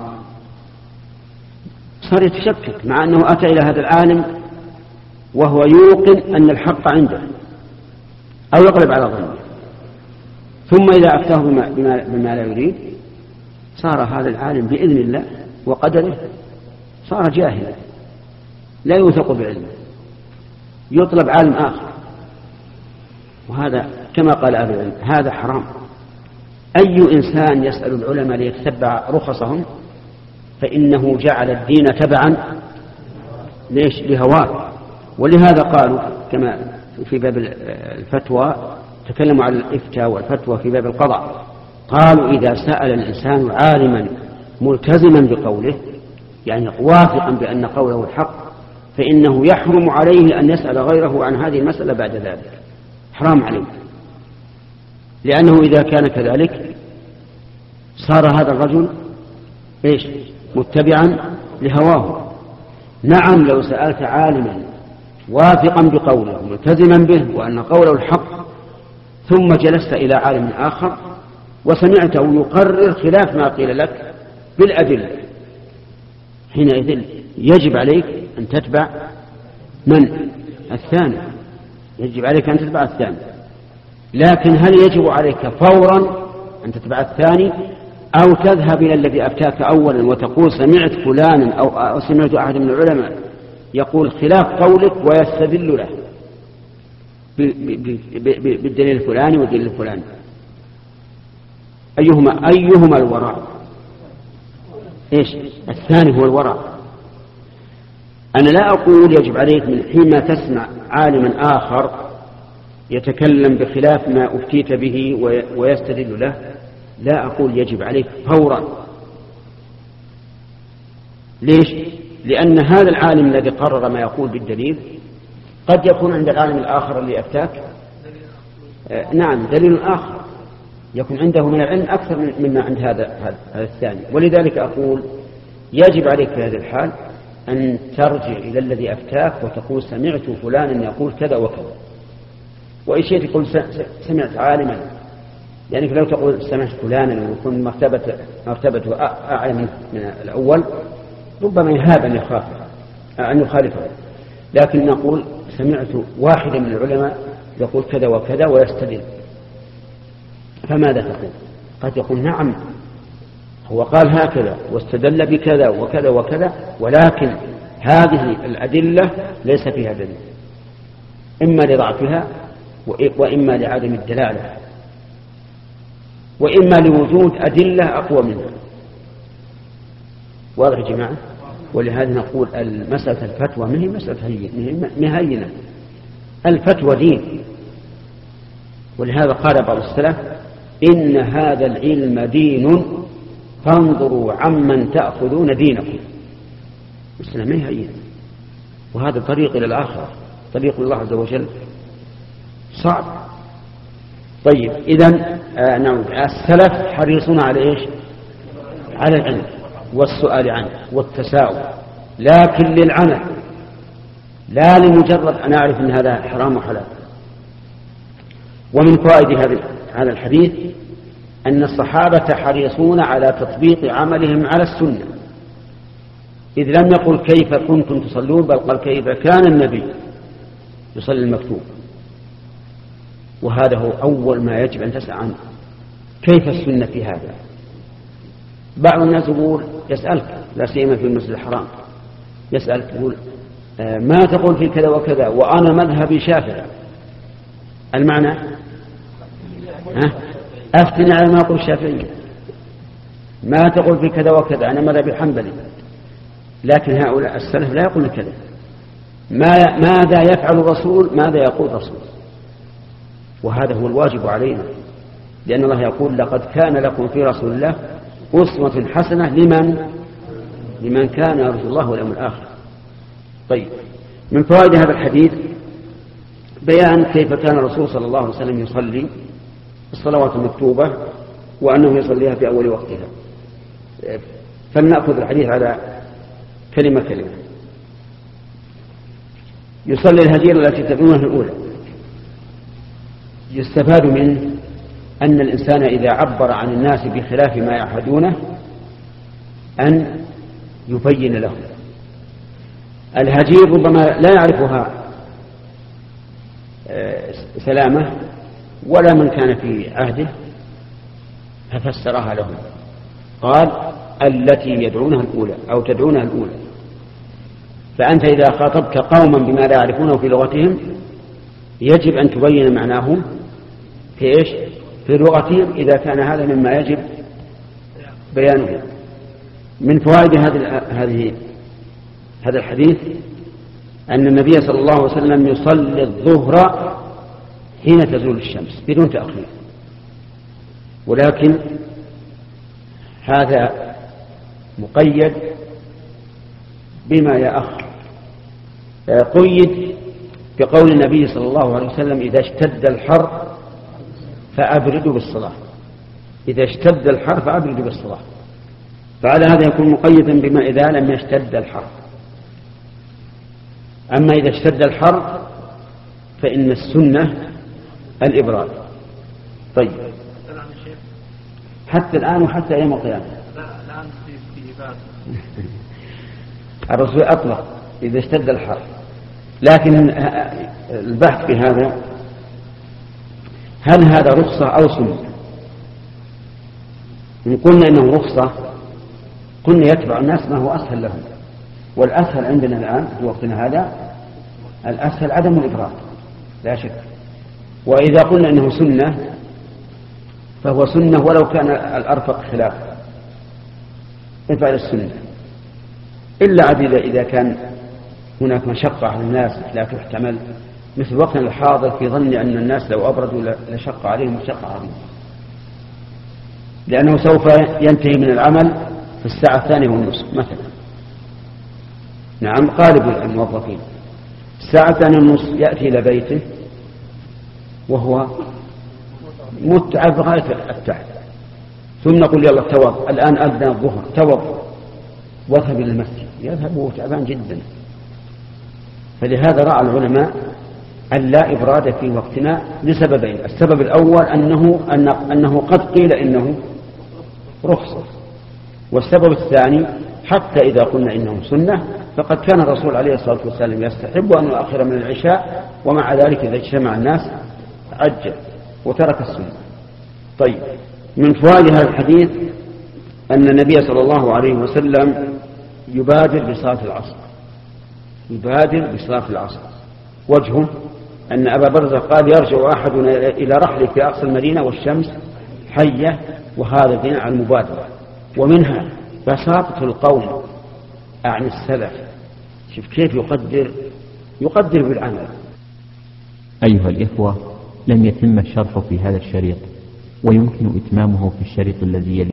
صار يتشكك، مع أنه أتى إلى هذا العالم وهو يوقن أن الحق عنده أو يقلب على ظنه، ثم إذا أفتاه بما, بما, بما لا يريد صار هذا العالم بإذن الله وقدره صار جاهلا لا يوثق بعلمه، يطلب عالم آخر. وهذا كما قال أهل العلم هذا حرام. أي إنسان يسأل العلماء ليتتبع رخصهم فإنه جعل الدين تبعا ليش لهواه. ولهذا قالوا كما في باب الفتوى تكلموا عن الإفتاء والفتوى في باب القضاء، قالوا إذا سأل الإنسان عالما ملتزما بقوله يعني وافقا بأن قوله الحق فإنه يحرم عليه أن يسأل غيره عن هذه المسألة بعد ذلك، حرام عليه، لأنه إذا كان كذلك صار هذا الرجل إيش متبعا لهواه. نعم لو سألت عالما واثقا بقوله ملتزما به وأن قوله الحق ثم جلست إلى عالم آخر وسمعته يقرر خلاف ما قيل لك بالأدلة، حينئذ يجب عليك أن تتبع من الثاني، يجب عليك أن تتبع الثاني. لكن هل يجب عليك فورا أن تتبع الثاني أو تذهب إلى الذي أفتاك أولا وتقول سمعت فلانا أو سمعت أحد من العلماء يقول خلاف قولك ويستدل له بالدليل الفلاني والدليل الفلاني؟ أيهما أيهما الورع؟ إيش الثاني هو الورع. أنا لا أقول يجب عليك من حينما تسمع عالما آخر يتكلم بخلاف ما أفتيت به ويستدل له لا أقول يجب عليك فورا. ليش؟ لأن هذا العالم الذي قرر ما يقول بالدليل قد يكون عند العالم الآخر اللي أفتاك آه نعم دليل آخر يكون عنده من العلم أكثر مما عند هذا هذا الثاني. ولذلك أقول يجب عليك في هذا الحال أن ترجع إلى الذي أفتاك وتقول سمعت فلانا يقول كذا وكذا، وإن شئت تقول سمعت عالما، يعني لو تقول سمعت فلانا ويكون مرتبة مرتبته أعلى من الأول ربما يهاب أن يخاف أن يخالفه، لكن نقول سمعت واحدا من العلماء يقول كذا وكذا ويستدل، فماذا تقول؟ قد يقول نعم هو قال هكذا واستدل بكذا وكذا وكذا، ولكن هذه الأدلة ليس فيها دليل، إما لضعفها وإما لعدم الدلالة وإما لوجود أدلة أقوى منها. واضح يا جماعة؟ ولهذا نقول المسألة الفتوى ما هي مسألة هينة، الفتوى دين. ولهذا قال بعض السلف إن هذا العلم دين فانظروا عمن تأخذون دينكم. السلام ما هي هينة، وهذا طريق إلى الآخرة، طريق الله عز وجل صعب. طيب إذن آه نعم السلف حريصون على إيش؟ على العلم والسؤال عنه والتساؤل، لكن للعمل لا لمجرد أن أعرف أن هذا حرام وحلال. ومن فوائد هذا الحديث أن الصحابة حريصون على تطبيق عملهم على السنة، إذ لم يقل كيف كنتم تصلون بل قال كيف كان النبي يصلي المكتوب. وهذا هو أول ما يجب أن تسأل عنه، كيف السنة في هذا؟ بعض الناس يقول يسألك لا سيما في المسجد الحرام يسألك يقول آه ما تقول في كذا وكذا وأنا مذهبي شافعي، المعنى ها؟ أفتني على ما يقول الشافعي، ما تقول في كذا وكذا، أنا مذهبي حنبلي. لكن هؤلاء السلف لا يقول كذا. ما ماذا يفعل الرسول؟ ماذا يقول الرسول؟ وهذا هو الواجب علينا، لأن الله يقول لقد كان لكم في رسول الله أسوة حسنة لمن لمن كان يرجو الله واليوم الآخر. طيب، من فوائد هذا الحديث بيان كيف كان الرسول صلى الله عليه وسلم يصلي الصلوات المكتوبة، وأنه يصليها في أول وقتها. فلنأخذ الحديث على كلمة كلمة. يصلي الهجير التي تدعونها الأولى. يستفاد منه أن الإنسان إذا عبر عن الناس بخلاف ما يعهدونه أن يبين لهم. الهجير ربما لا يعرفها سلامة ولا من كان في عهده، ففسرها لهم، قال التي يدعونها الأولى أو تدعونها الأولى. فأنت إذا خاطبت قوما بما لا يعرفونه في لغتهم يجب أن تبين معناهم في إيش؟ في لغتهم، إذا كان هذا مما يجب بيانه. من فوائد هذه هذا الحديث أن النبي صلى الله عليه وسلم يصلي الظهر حين تزول الشمس بدون تأخير، ولكن هذا مقيد بما يأخر. قيد بقول النبي صلى الله عليه وسلم إذا اشتد الحر فأبردوا بالصلاة، إذا اشتد الحر فأبردوا بالصلاة. فعلى هذا يكون مقيدا بما إذا لم يشتد الحر. أما إذا اشتد الحر فإن السنة الإبراد. طيب، حتى الآن وحتى أيام القيامة الرسول أطلق إذا اشتد الحر. لكن البحث في هذا، هل هذا رخصة أو سنة؟ إن قلنا إنه رخصة قلنا يتبع الناس ما هو أسهل لهم، والأسهل عندنا الآن في وقتنا هذا الأسهل عدم الإبراد لا شك. وإذا قلنا إنه سنة فهو سنة ولو كان الأرفق خلاف، افعل السنة، إلا عديدة إذا كان هناك مشقة على الناس لا تحتمل، مثل وقتنا الحاضر في ظن أن الناس لو أبردوا لشق عليهم مشقة عظيمة، لأنه سوف ينتهي من العمل في الساعة الثانية والنصف مثلا. نعم، غالب الموظفين الساعة الثانية والنصف يأتي إلى بيته وهو متعب غاية التعب، ثم نقول يلا توضأ، الآن أذن الظهر، توضأ واذهب إلى المسجد، يذهب وهو تعبان جدا. فلهذا رأى العلماء أن لا إبراد في وقتنا لسببين. السبب الأول أنه, أنه قد قيل إنه رخصة، والسبب الثاني حتى إذا قلنا إنه سنة فقد كان الرسول عليه الصلاة والسلام يستحب أن يؤخر من العشاء، ومع ذلك إذا اجتمع الناس عجل وترك السنة. طيب، من فوائد هذا الحديث أن النبي صلى الله عليه وسلم يبادر بصلاة العصر، يبادر بصلاة العصر. وجهه أن أبا برزة قال يرجع أحدنا إلى رحله في أقصى المدينة والشمس حية، وهذا دين على المبادرة. ومنها بساطة القوم عن السلف، شوف كيف يقدر يقدر بالعمل. أيها الإخوة، لم يتم الشرح في هذا الشريط، ويمكن إتمامه في الشريط الذي يلي.